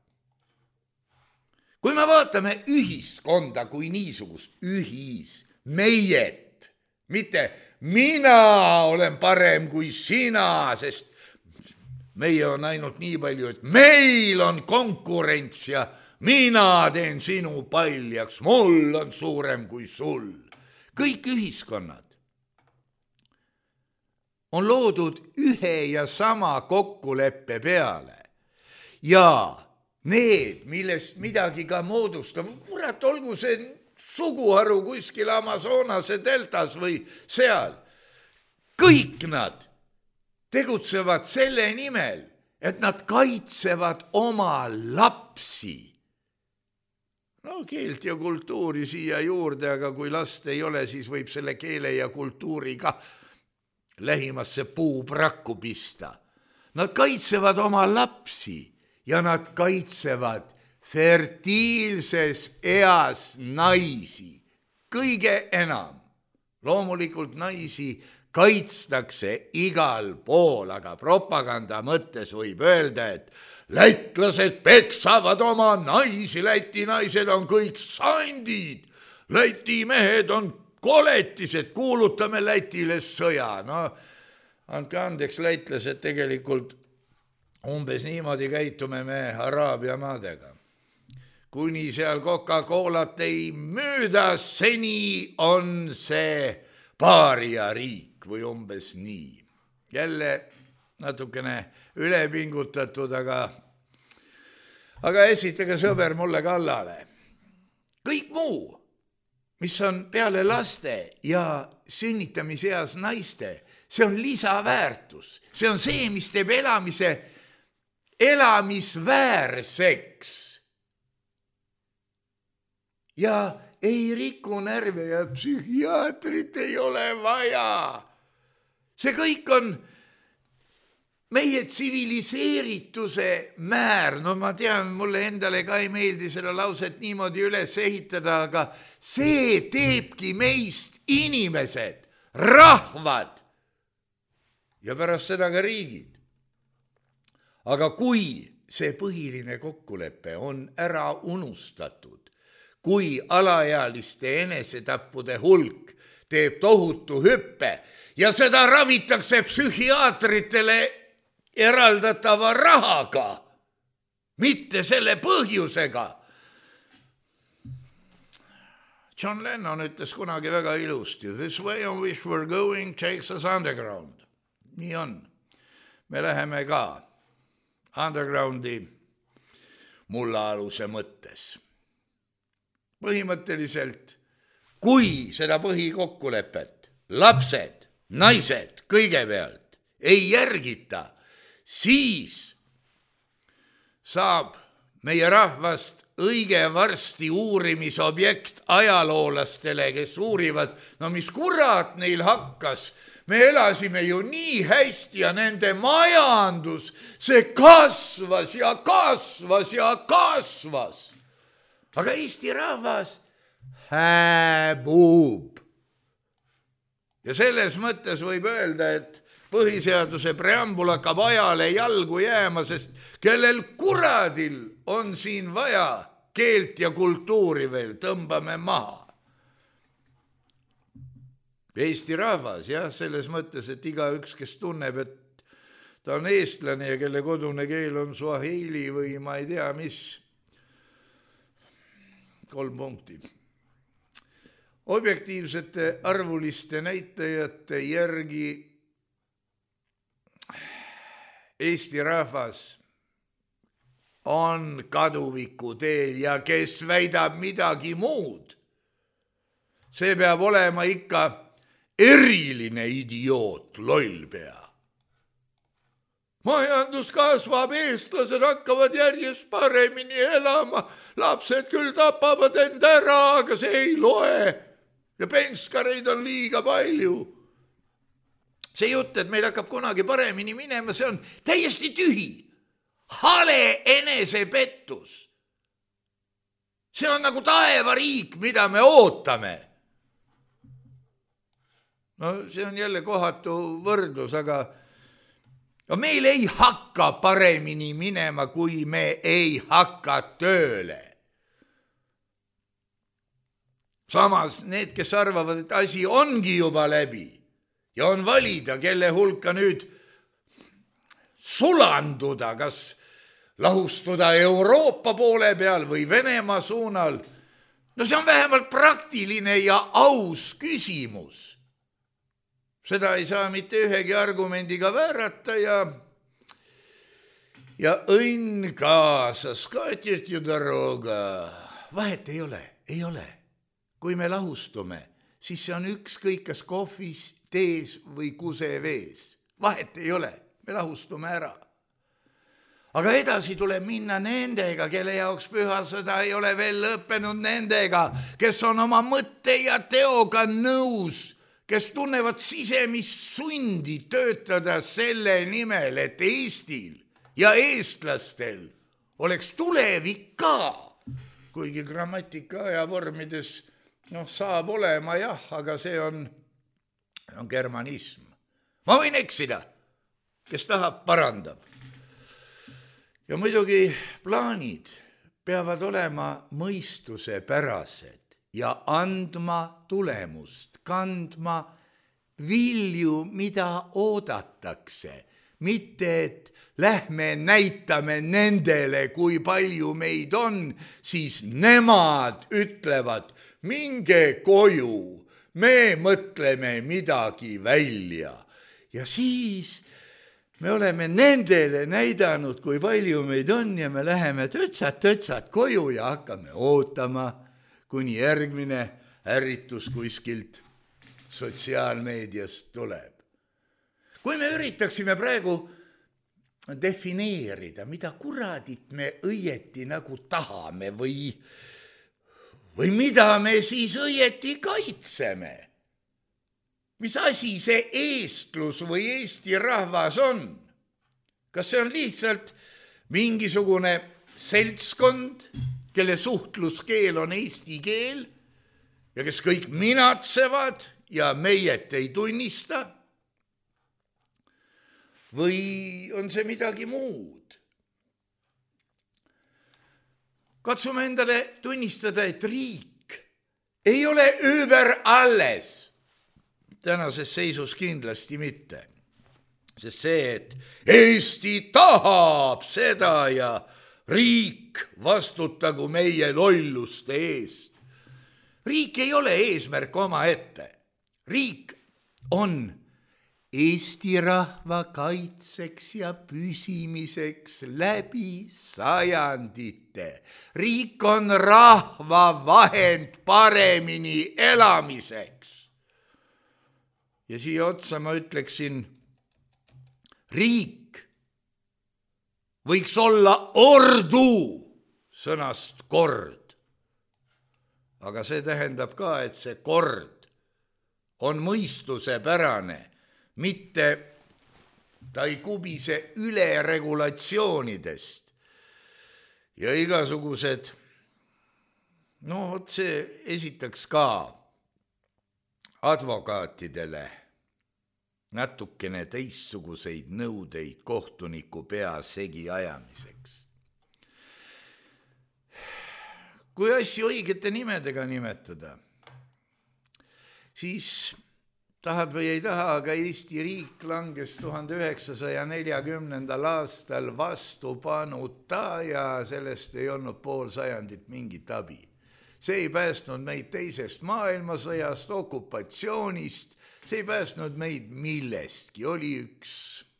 Speaker 3: Kui me vaatame ühiskonda kui niisugust, ühis, meiet, mitte mina olen parem kui sina, sest meie on ainult nii palju, et meil on konkurents ja mina teen sinu paljaks, mul on suurem kui sul. Kõik ühiskonnad on loodud ühe ja sama kokkuleppe peale ja need, millest midagi ka moodustab, kurat, olgu see suguharu kuskil Amazonase deltas või seal, kõik nad tegutsevad selle nimel, et nad kaitsevad oma lapsi. No keelt ja kultuuri siia juurde, aga kui last ei ole, siis võib selle keele ja kultuuri ka lähimasse puuprakku pista. Nad kaitsevad oma lapsi ja nad kaitsevad fertiilses eas naisi kõige enam. Loomulikult naisi kaitstakse igal pool, aga propaganda mõttes võib öelda, et lätlased peksavad oma naisi, Läti naised on kõik sandid, Läti mehed on koletised, kuulutame Lätile sõja. No andke andeks, lätlased tegelikult umbes niimoodi käitume me Araabia maadega. Kuni seal Coca-Colat ei müüda, seni on see paaria riik või umbes nii. Jälle natukene ülepingutatud, aga, aga esitage sõber mulle kallale. Kõik muu, mis on peale laste ja sünnitamiseas naiste, see on lisaväärtus. See on see, mis teeb elamise elamisväärseks. Ja ei riku närve ja psühhiaatrit ei ole vaja. See kõik on meie tsiviliseerituse määr. No ma tean, mulle endale ka ei meeldi seda lauset niimoodi üles ehitada, aga see teebki meist inimesed, rahvad ja pärast seda ka riigid. Aga kui see põhiline kokkulepe on ära unustatud, kui alaealiste enesetappude hulk teeb tohutu hüppe ja seda ravitakse psühhiaatritele eraldatava rahaga, mitte selle põhjusega. John Lennon ütles kunagi väga ilusti, this way on which we're going takes us underground. Nii on. Me läheme ka undergroundi mullaaluse mõttes. Põhimõtteliselt, kui seda põhikokkulepet lapsed, naised kõigepealt ei järgita, siis saab meie rahvast õige varsti uurimisobjekt ajaloolastele, kes uurivad, no mis kurat neil hakkas, me elasime ju nii hästi ja nende majandus, see kasvas ja kasvas ja kasvas. Aga Eesti rahvas hääbub. Ja selles mõttes võib öelda, et põhiseaduse preambul hakkab ajale jalgu jääma, sest kellel kuradil on siin vaja keelt ja kultuuri veel, tõmbame maha. Eesti rahvas, jah, selles mõttes, et igaüks, kes tunneb, et ta on eestlane ja kelle kodune keel on suahili või ma ei tea mis, kolm punkti. Objektiivsete arvuliste näitajate järgi Eesti rahvas on kaduviku teel ja kes väidab midagi muud, see peab olema ikka eriline idioot, lollpea. Majandus kasvab, eestlased hakkavad järjest paremini elama, lapsed küll tapavad end ära, aga see ei loe ja penskareid on liiga palju. See jutt, et meil hakkab kunagi paremini minema, see on täiesti tühi. Hale enesepettus. See on nagu taevariik, mida me ootame. No see on jälle kohatu võrdlus, aga no meil ei hakka paremini minema, kui me ei hakka tööle. Samas need, kes arvavad, et asi ongi juba läbi ja on valida, kelle hulka nüüd sulanduda, kas lahustuda Euroopa poole peal või Venemaa suunal, no see on vähemalt praktiline ja aus küsimus. Seda ei saa mitte ühegi argumendiga väärata ja, ja õnn kaasas, kaetirt ju daroga. Vahet ei ole, ei ole. Kui me lahustume, siis see on ükskõik kas kohvis, tees või kusevees. Vahet ei ole, me lahustume ära. Aga edasi tuleb minna nendega, kelle jaoks pühasõda ei ole veel lõppenud, nendega, kes on oma mõtte ja teoga nõus, kes tunnevad sisemist sundi töötada selle nimel, et Eestil ja eestlastel oleks tulevik ka, kuigi grammatika ja vormides noh, saab olema jah, aga see on, on germanism. Ma võin eksida, kes tahab, parandab. Ja muidugi plaanid peavad olema mõistusepärased ja andma tulemust, kandma vilju, mida oodatakse. Mitte, et lähme näitame nendele, kui palju meid on, siis nemad ütlevad, minge koju, me mõtleme midagi välja. Ja siis me oleme nendele näidanud, kui palju meid on ja me läheme tötsad-tötsad koju ja hakkame ootama, kuni järgmine ärritus kuskilt sotsiaalmeediast tuleb. Kui me üritaksime praegu defineerida, mida kuradit me õieti nagu tahame või, või mida me siis õieti kaitseme, mis asi see eestlus või eesti rahvas on? Kas see on lihtsalt mingisugune seltskond, kelle suhtluskeel on eesti keel ja kes kõik minatsevad ja meiet ei tunnista? Või on see midagi muud? Katsume endale tunnistada, et riik ei ole über alles. Tänases seisus kindlasti mitte. Sest see, et Eesti tahab seda ja riik vastutagu meie lolluste eest. Riik ei ole eesmärk oma ette. Riik on Eesti rahva kaitseks ja püsimiseks läbi sajandite. Riik on rahva vahend paremini elamiseks. Ja siia otsa ma ütleksin, riik võiks olla ordu sõnast kord. Aga see tähendab ka, et see kord on mõistusepärane, mitte ta ei kubise üle regulatsioonidest. Ja igasugused, no otse esitaks ka advokaatidele natukene teistsuguseid nõudeid kohtuniku pea segi ajamiseks. Kui asju õigete nimedega nimetada, siis tahad või ei taha, aga Eesti riik langes tuhande üheksasaja neljakümnendal aastal vastupanuta ja sellest ei olnud pool sajandit mingit abi. See ei päästnud meid teisest maailmasõjast, okupatsioonist, see ei päästnud meid millestki. Oli üks,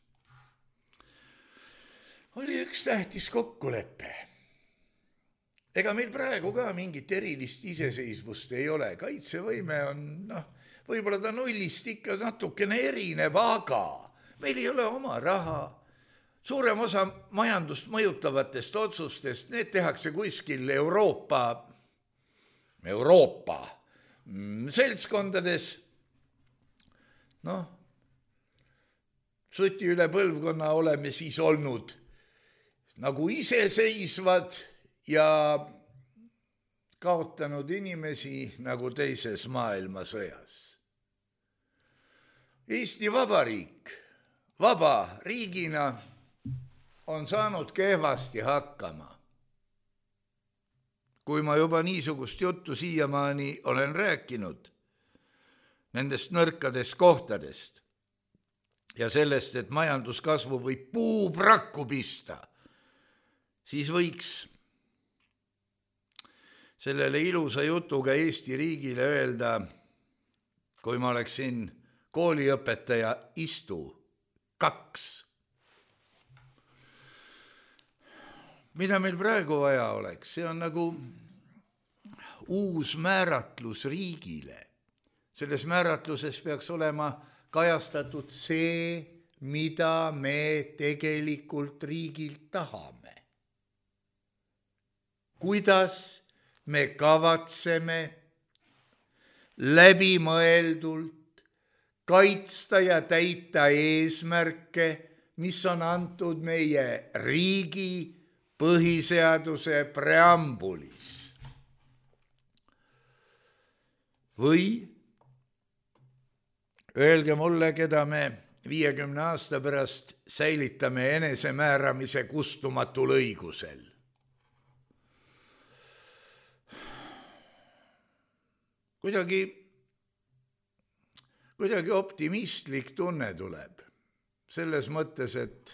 Speaker 3: oli üks tähtis kokkulepe. Ega meil praegu ka mingit erilist iseseisvust ei ole. Kaitsevõime on, noh, võib-olla ta nullist ikka natukene erineb, aga meil ei ole oma raha. Suurem osa majandust mõjutavatest otsustest, need tehakse kuskil Euroopa Euroopa seltskondades, noh, suti üle põlvkonna oleme siis olnud nagu iseseisvad ja kaotanud inimesi nagu teises maailmasõjas. Eesti Vabariik vaba riigina on saanud kehvasti hakkama. Kui ma juba niisugust juttu siiamaani olen rääkinud nendest nõrkadest kohtadest ja sellest, et majanduskasvu võib puuprakku pista, siis võiks sellele ilusa jutuga Eesti riigile öelda, kui ma oleksin kooliõpetaja, istu kaks. Mida meil praegu vaja oleks, see on nagu uus määratlus riigile. Selles määratluses peaks olema kajastatud see, mida me tegelikult riigilt tahame. Kuidas me kavatseme läbimõeldult kaitsta ja täita eesmärke, mis on antud meie riigi põhiseaduse preambulis. Või öelge mulle, keda me viiekümne aasta pärast säilitame enesemääramise kustumatul õigusel. Kuidagi, kuidagi optimistlik tunne tuleb. Selles mõttes, et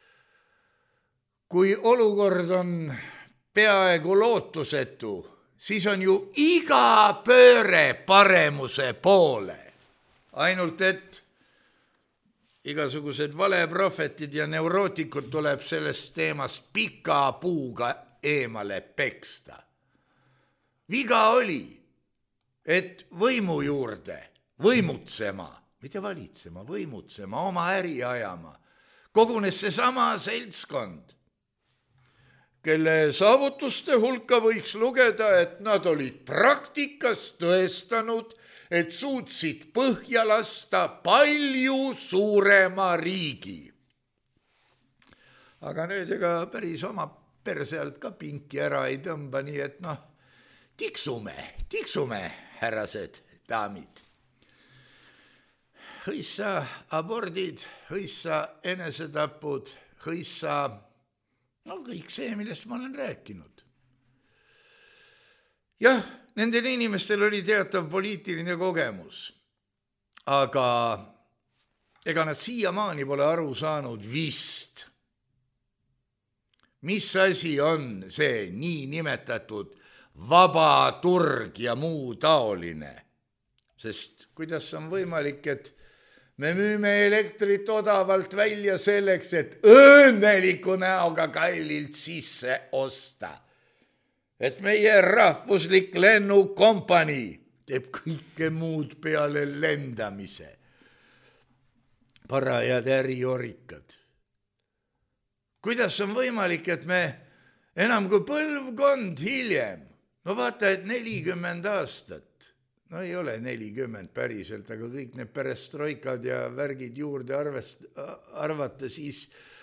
Speaker 3: kui olukord on peaaegu lootusetu, siis on ju iga pööre paremuse poole. Ainult et igasugused valeprohvetid ja neurootikud tuleb sellest teemast pika puuga eemale peksta. Viga oli, et võimu juurde võimutsema, mitte valitsema, võimutsema, oma äri ajama, kogunes see sama seltskond, kelle saavutuste hulka võiks lugeda, et nad olid praktikas tõestanud, et suutsid põhja lasta palju suurema riigi. Aga nüüd ega päris oma perse alt ka pinki ära ei tõmba, nii et noh, tiksume, tiksume, härrased, daamid. Hõissa abordid, hõissa enesetapud, hõissa, no kõik see, millest ma olen rääkinud. Jah, nendel inimestel oli teatav poliitiline kogemus, aga ega nad siiamaani pole aru saanud vist, mis asi on see nii nimetatud vaba turg ja muu taoline. Sest kuidas on võimalik, et me müüme elektrit odavalt välja selleks, et õnneliku näoga kallilt sisse osta. Et meie rahvuslik lennukompanii teeb kõike muud peale lendamise. Parajad äriorikad. Kuidas on võimalik, et me enam kui põlvkond hiljem, no vaata, et nelikümmend aastat, no ei ole nelikümmend päriselt, aga kõik need perestroikad ja värgid juurde arvest, arvata, siis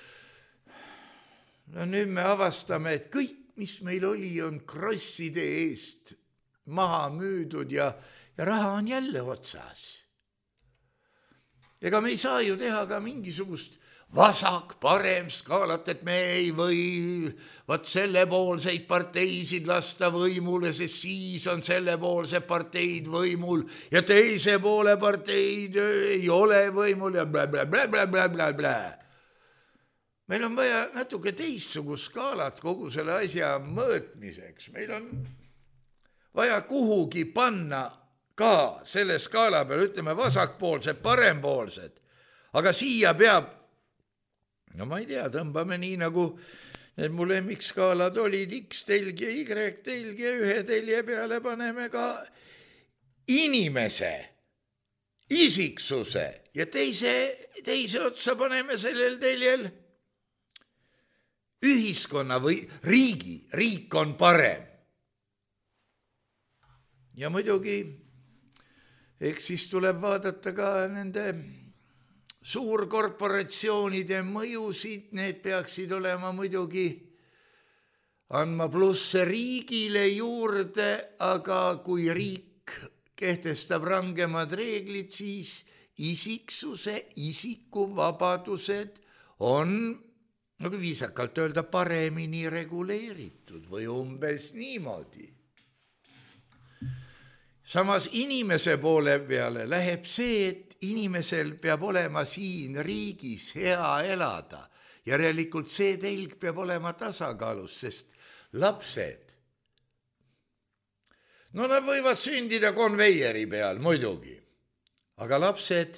Speaker 3: no nüüd me avastame, et kõik, mis meil oli, on krosside eest maha müüdud ja, ja raha on jälle otsas. Ega me ei saa ju teha ka mingisugust vasak parem skaalat, et me ei või vaat sellepoolseid parteisid lasta võimule, sest siis on sellepoolse parteid võimul ja teise poole parteid ei ole võimul ja blä, blä, blä, blä, blä, blä, blä. Meil on vaja natuke teistsugust skaalat kogu selle asja mõõtmiseks. Meil on vaja kuhugi panna ka selle skaala peal, ütleme vasakpoolsed, parempoolsed, aga siia peab, no ma ei tea, tõmbame nii nagu need mu lemmikskaalad olid, X telg ja Y telg ja ühe telje peale paneme ka inimese, isiksuse ja teise, teise otsa paneme sellel teljel ühiskonna või riigi, riik on parem. Ja muidugi, eks siis tuleb vaadata ka nende suurkorporatsioonide mõjusid, need peaksid olema muidugi andma plusse riigile juurde, aga kui riik kehtestab rangemad reeglid, siis isiksuse, isikuvabadused on, nagu viisakalt öelda, paremini reguleeritud või umbes niimoodi. Samas inimese poole peale läheb see, et inimesel peab olema siin riigis hea elada. Järelikult see telg peab olema tasakaalus, sest lapsed, no nad võivad sündida konveieri peal muidugi, aga lapsed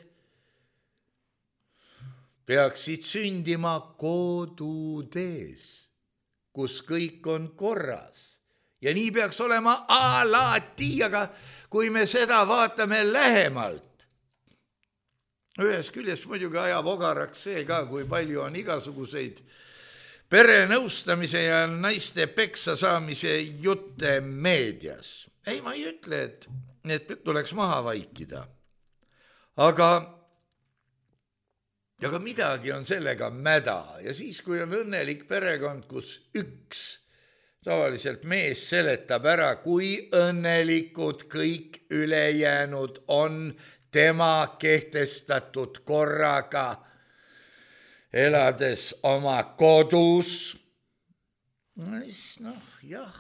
Speaker 3: peaksid sündima kodudes, kus kõik on korras. Ja nii peaks olema alati, aga kui me seda vaatame lähemalt, ühes küljest muidugi ajab ogaraks see ka, kui palju on igasuguseid perenõustamise ja naiste peksa saamise jutte meedias. Ei, ma ei ütle, et need tuleks maha vaikida. Aga aga midagi on sellega mäda ja siis, kui on õnnelik perekond, kus üks tavaliselt mees seletab ära, kui õnnelikud kõik ülejäänud on tema kehtestatud korraga, elades oma kodus. No, noh, jah.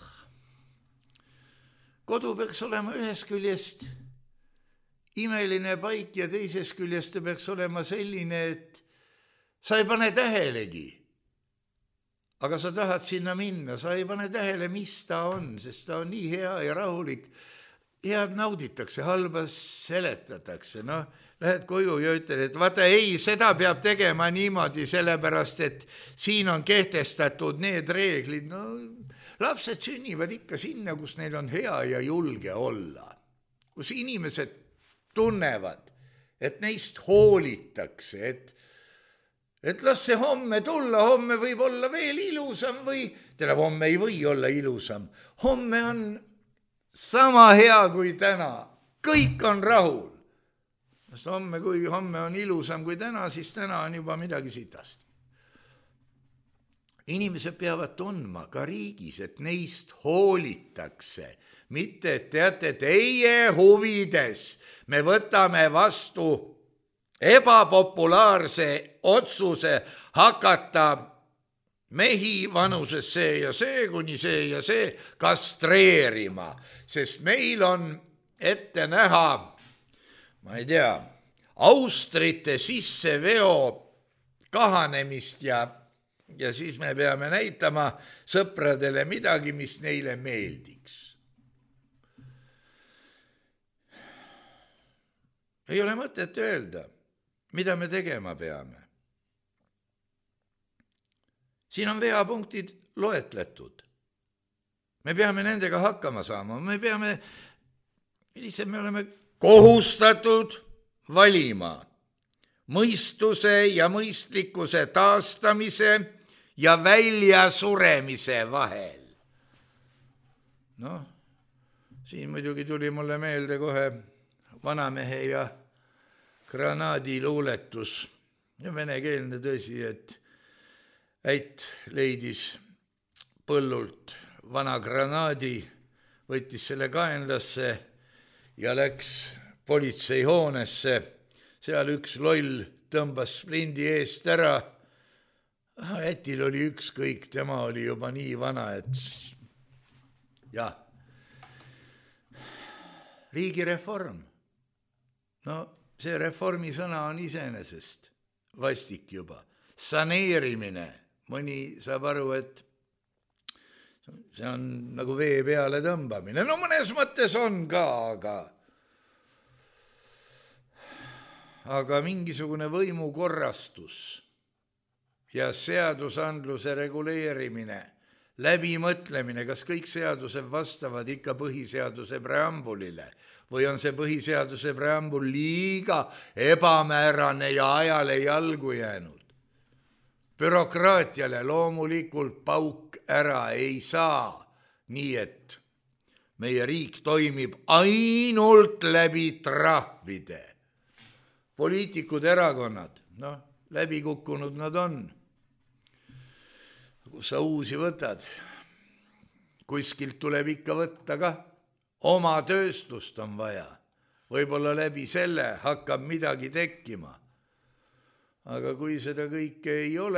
Speaker 3: Kodu peaks olema ühest küljest imeline paik ja teisest küljest peaks olema selline, et sa ei pane tähelegi. Aga sa tahad sinna minna, sa ei pane tähele, mis ta on, sest ta on nii hea ja rahulik. Head nauditakse, halba seletatakse. No, lähed koju ja ütled, et vaata ei, seda peab tegema niimoodi, sellepärast, et siin on kehtestatud need reeglid. No, lapsed sünnivad ikka sinna, kus neil on hea ja julge olla. Kus inimesed tunnevad, et neist hoolitakse, et et las see homme tulla, homme võib olla veel ilusam või, tähendab, homme ei või olla ilusam. Homme on sama hea kui täna, kõik on rahul. Sest homme, kui homme on ilusam kui täna, siis täna on juba midagi sitast. Inimesed peavad tundma ka riigis, et neist hoolitakse. Mitte, et teate, teie huvides me võtame vastu ebapopulaarse otsuse hakata mehi vanuses see ja see, kuni see ja see kastreerima, sest meil on ette näha, ma ei tea, austrite sisseveo kahanemist ja, ja siis me peame näitama sõpradele midagi, mis neile meeldiks. Ei ole mõtet öelda, mida me tegema peame. Siin on veapunktid loetletud. Me peame nendega hakkama saama. Me peame, lihtsalt me oleme kohustatud valima mõistuse ja mõistlikkuse taastamise ja väljasuremise vahel. Noh, siin muidugi tuli mulle meelde kohe vanamehe ja granaadi luuletus ja venekeelne tõsi, et äit leidis põllult vana granaadi, võttis selle kaenlasse ja läks politseihoonesse. Seal üks loll tõmbas splindi eest ära. Ätil oli ükskõik, tema oli juba nii vana, et jah. Riigireform. No see reformi sõna on iseenesest vastik juba. Saneerimine. Mõni saab aru, et see on nagu vee peale tõmbamine. No mõnes mõttes on ka, aga aga mingisugune võimukorrastus ja seadusandluse reguleerimine, läbimõtlemine, kas kõik seadused vastavad ikka põhiseaduse preambulile või on see põhiseaduse preambul liiga ebamäärane ja ajale jalgu jäänud. Bürokraatiale loomulikult pauk ära ei saa, nii et meie riik toimib ainult läbi trahvide. Poliitikud, erakonnad, noh, läbi kukkunud nad on. Kus sa uusi võtad? Kuskilt tuleb ikka võtta ka. Oma tööstust on vaja. Võib-olla läbi selle hakkab midagi tekkima. Aga kui seda kõike ei ole,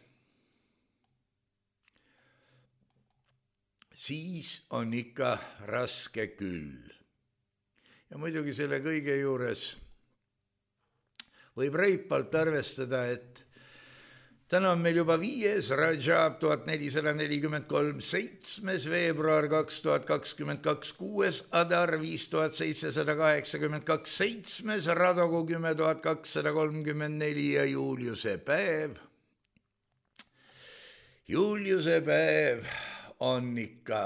Speaker 3: siis on ikka raske küll. Ja muidugi selle kõige juures võib reipalt arvestada, et täna on meil juba viies Rajab tuhat nelisada nelikümmend kolm, seitsmes veebruar kaks tuhat kakskümmend kaks, kuues Adar viis tuhat seitsesada kaheksakümmend kaks, seitsmes Radogu kümme tuhat kakssada kolmkümmend neli ja Juliuse päev. Juliuse päev on ikka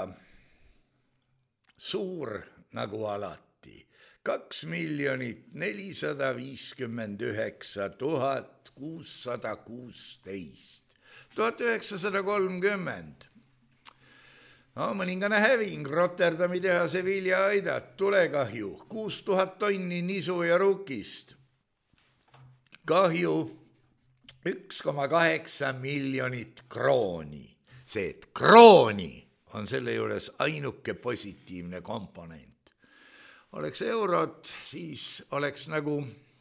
Speaker 3: suur nagu alati. Kaks miljonit nelisada viiskümmend üheksa tuhat kuussada kuusteist. Tuhat üheksasada kolmkümmend. No, mõningane häving Rotterdami tehase viljaaidad, tulekahju, kuus tuhat tonni nisu ja rukist. Kahju üks koma kaheksa miljonit krooni. See, et krooni on selle juures ainuke positiivne komponent. Oleks eurot, siis oleks nagu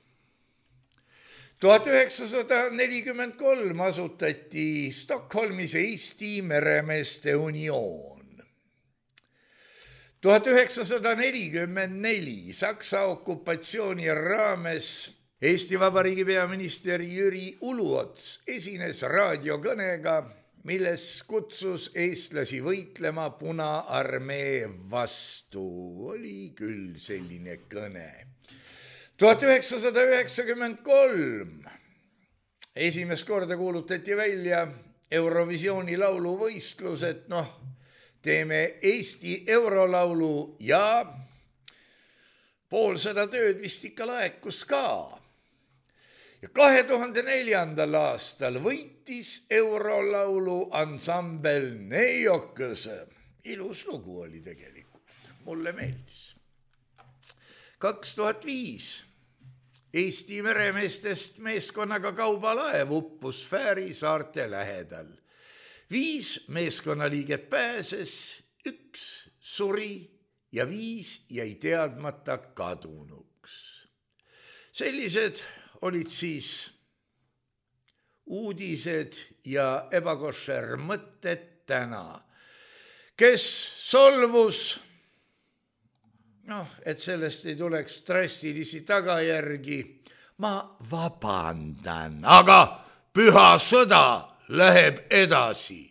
Speaker 3: tuhat üheksasada nelikümmend kolm asutati Stockholmis Eesti meremeeste unioon. tuhat üheksasada nelikümmend neli Saksa okupatsiooni raames Eesti Vabariigi peaminister Jüri Uluots esines raadiokõnega, milles kutsus eestlasi võitlema Punaarmee vastu. Oli küll selline kõne. tuhat üheksasada üheksakümmend kolm esimest korda kuulutati välja Eurovisiooni lauluvõistlus, et noh, teeme Eesti eurolaulu ja pool seda tööd vist ikka laekus ka. Ja kahe tuhande neljandal aastal võitis eurolaulu ansambel Neiokõse. Ilus lugu oli tegelikult, mulle meeldis. kaks tuhat viis Eesti meremeestest meeskonnaga kaubalaev uppus Fääri saarte lähedal. Viis meeskonnaliiget pääses, üks suri ja viis jäi teadmata kadunuks. Sellised olid siis uudised ja ebakošer mõtted täna. Kes solvus, noh, et sellest ei tuleks drastilisi tagajärgi, ma vabandan, aga püha sõda läheb edasi.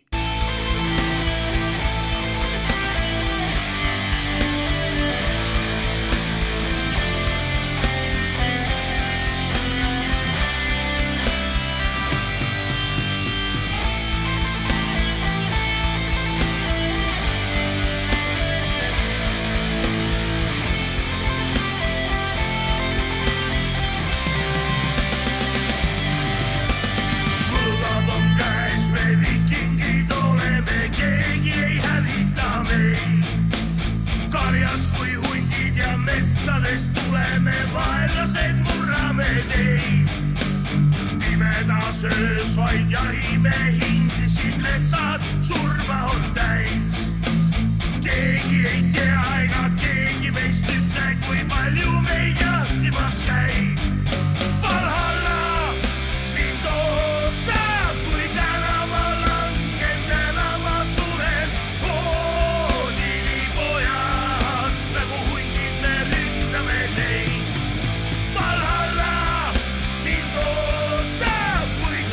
Speaker 4: Söös vaid jahime hindisid metsad, surma on täis. Keegi ei tea ega keegi meist ütle, kui palju me jahtimas käib. Valhalla mind ootab, kui täna ma langen, täna ma suren. Oodini pojad, nagu hundid me ründame teid. Valhalla mind ootab,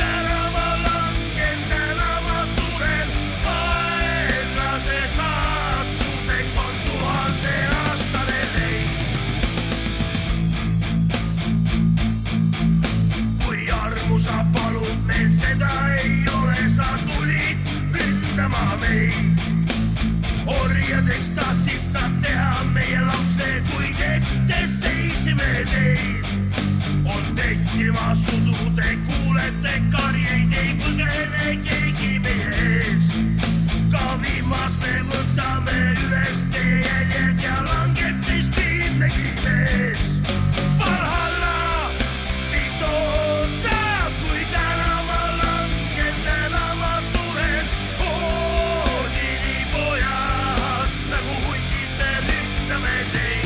Speaker 4: sa palud meil seda ei ole, sa tulid ründama meid. Orjadeks tahtsid sa teha meie lapse, kuid ette seisime teid. On tekkima sudu, te kuulete karjeid, ei põgene keegi meie ees. Ka viimas me võtame üles teie jäljed ja langeb teist kinnegi mees. Valhalla mind ootab,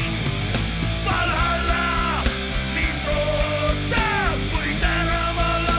Speaker 4: Valhalla mind ootab, kui täna ma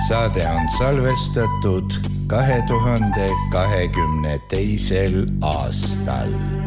Speaker 3: saade on salvestatud kahe tuhande kahekümne teisel aastal.